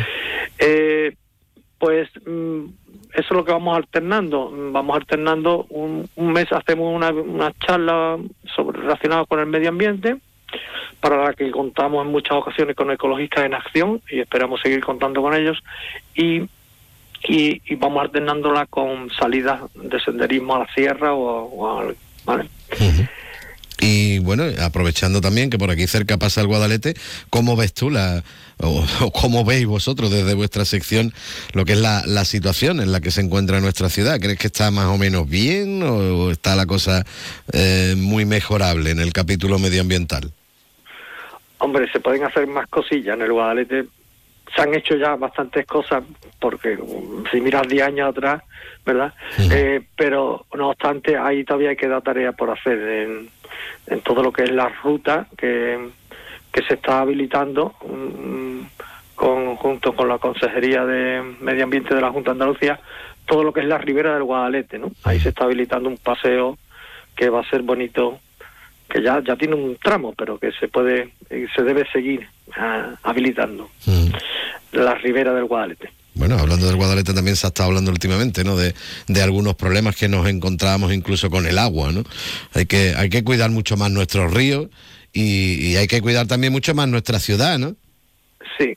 Pues eso es lo que vamos alternando. Un mes hacemos una charla relacionada con el medio ambiente, para la que contamos en muchas ocasiones con Ecologistas en Acción, y esperamos seguir contando con ellos, y vamos alternándola con salidas de senderismo a la sierra ¿vale? Y bueno, aprovechando también que por aquí cerca pasa el Guadalete, ¿cómo ves tú o cómo veis vosotros desde vuestra sección lo que es la situación en la que se encuentra nuestra ciudad? ¿Crees que está más o menos bien o está la cosa muy mejorable en el capítulo medioambiental? Hombre, se pueden hacer más cosillas en el Guadalete. Se han hecho ya bastantes cosas, porque si miras 10 años atrás, ¿verdad? Pero no obstante, ahí todavía queda tarea por hacer en todo lo que es la ruta que se está habilitando junto con la Consejería de Medio Ambiente de la Junta de Andalucía, todo lo que es la ribera del Guadalete, ¿no? Ahí se está habilitando un paseo que va a ser bonito, que ya tiene un tramo, pero que se debe seguir habilitando la ribera del Guadalete. Bueno, hablando del Guadalete también se ha estado hablando últimamente, ¿no? De algunos problemas que nos encontramos incluso con el agua, ¿no? Hay que cuidar mucho más nuestros ríos y hay que cuidar también mucho más nuestra ciudad, ¿no? Sí.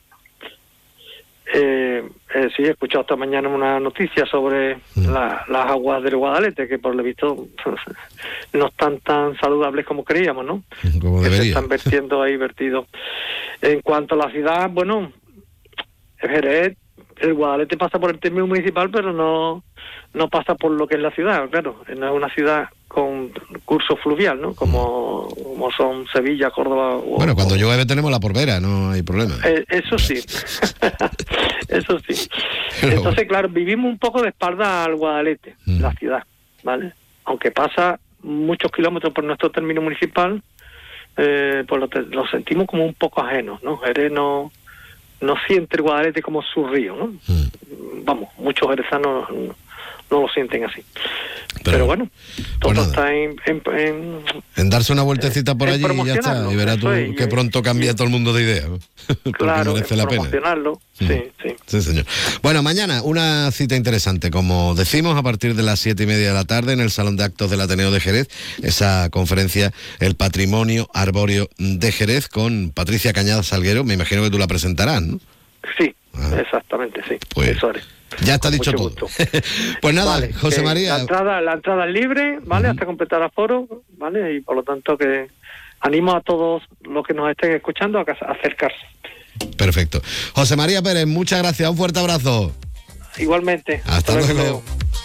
Sí, he escuchado esta mañana una noticia sobre las aguas del Guadalete, que por lo visto no están tan saludables como creíamos, ¿no? Como que debería. se están vertidos. En cuanto a la ciudad, bueno, Jerez, el Guadalete pasa por el término municipal, pero no pasa por lo que es la ciudad, claro. No es una ciudad con curso fluvial, ¿no? Como son Sevilla, Córdoba. Bueno, cuando llueve tenemos la Porvera, no hay problema. Eso sí. Eso sí. Entonces, claro, vivimos un poco de espalda al Guadalete, la ciudad, ¿vale? Aunque pasa muchos kilómetros por nuestro término municipal, pues lo sentimos como un poco ajenos, ¿no? Jerez no siente el Guadalete como su río, ¿no? Vamos, muchos jerezanos no lo sienten así. Pero bueno, todo está en darse una vueltecita por allí y ya está. Y verás tú que pronto cambia todo el mundo de idea, ¿no? Claro, merece la pena. promocionarlo. Sí. Sí, señor. Bueno, mañana una cita interesante, como decimos, a partir de las 7:30 de la tarde en el Salón de Actos del Ateneo de Jerez, esa conferencia, El Patrimonio Arbóreo de Jerez, con Patricia Cañada Salguero. Me imagino que tú la presentarás, ¿no? Sí, exactamente, sí. Pues, eso es. Ya está dicho todo. Pues nada, vale, José María. La entrada es libre, ¿vale? Hasta completar aforo, ¿vale? Y por lo tanto que animo a todos los que nos estén escuchando a acercarse. Perfecto. José María Pérez, muchas gracias, un fuerte abrazo. Igualmente. Hasta luego.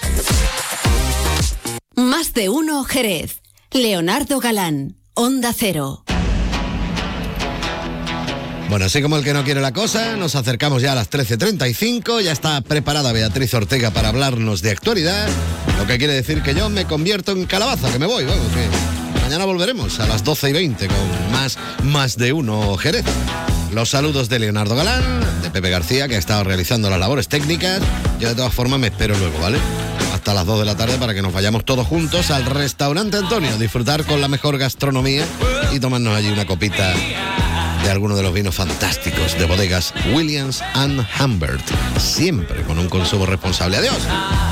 Más de uno Jerez. Leonardo Galán, Onda Cero. Bueno, así como el que no quiere la cosa, nos acercamos ya a las 13:35, ya está preparada Beatriz Ortega para hablarnos de actualidad, lo que quiere decir que yo me convierto en calabaza, que me voy, vamos, que mañana volveremos a las 12:20 con más de uno Jerez. Los saludos de Leonardo Galán, de Pepe García, que ha estado realizando las labores técnicas. Yo de todas formas me espero luego, ¿vale? Hasta las 2 de la tarde para que nos vayamos todos juntos al restaurante Antonio, disfrutar con la mejor gastronomía y tomarnos allí una copita de alguno de los vinos fantásticos de bodegas Williams & Humbert, siempre con un consumo responsable. Adiós.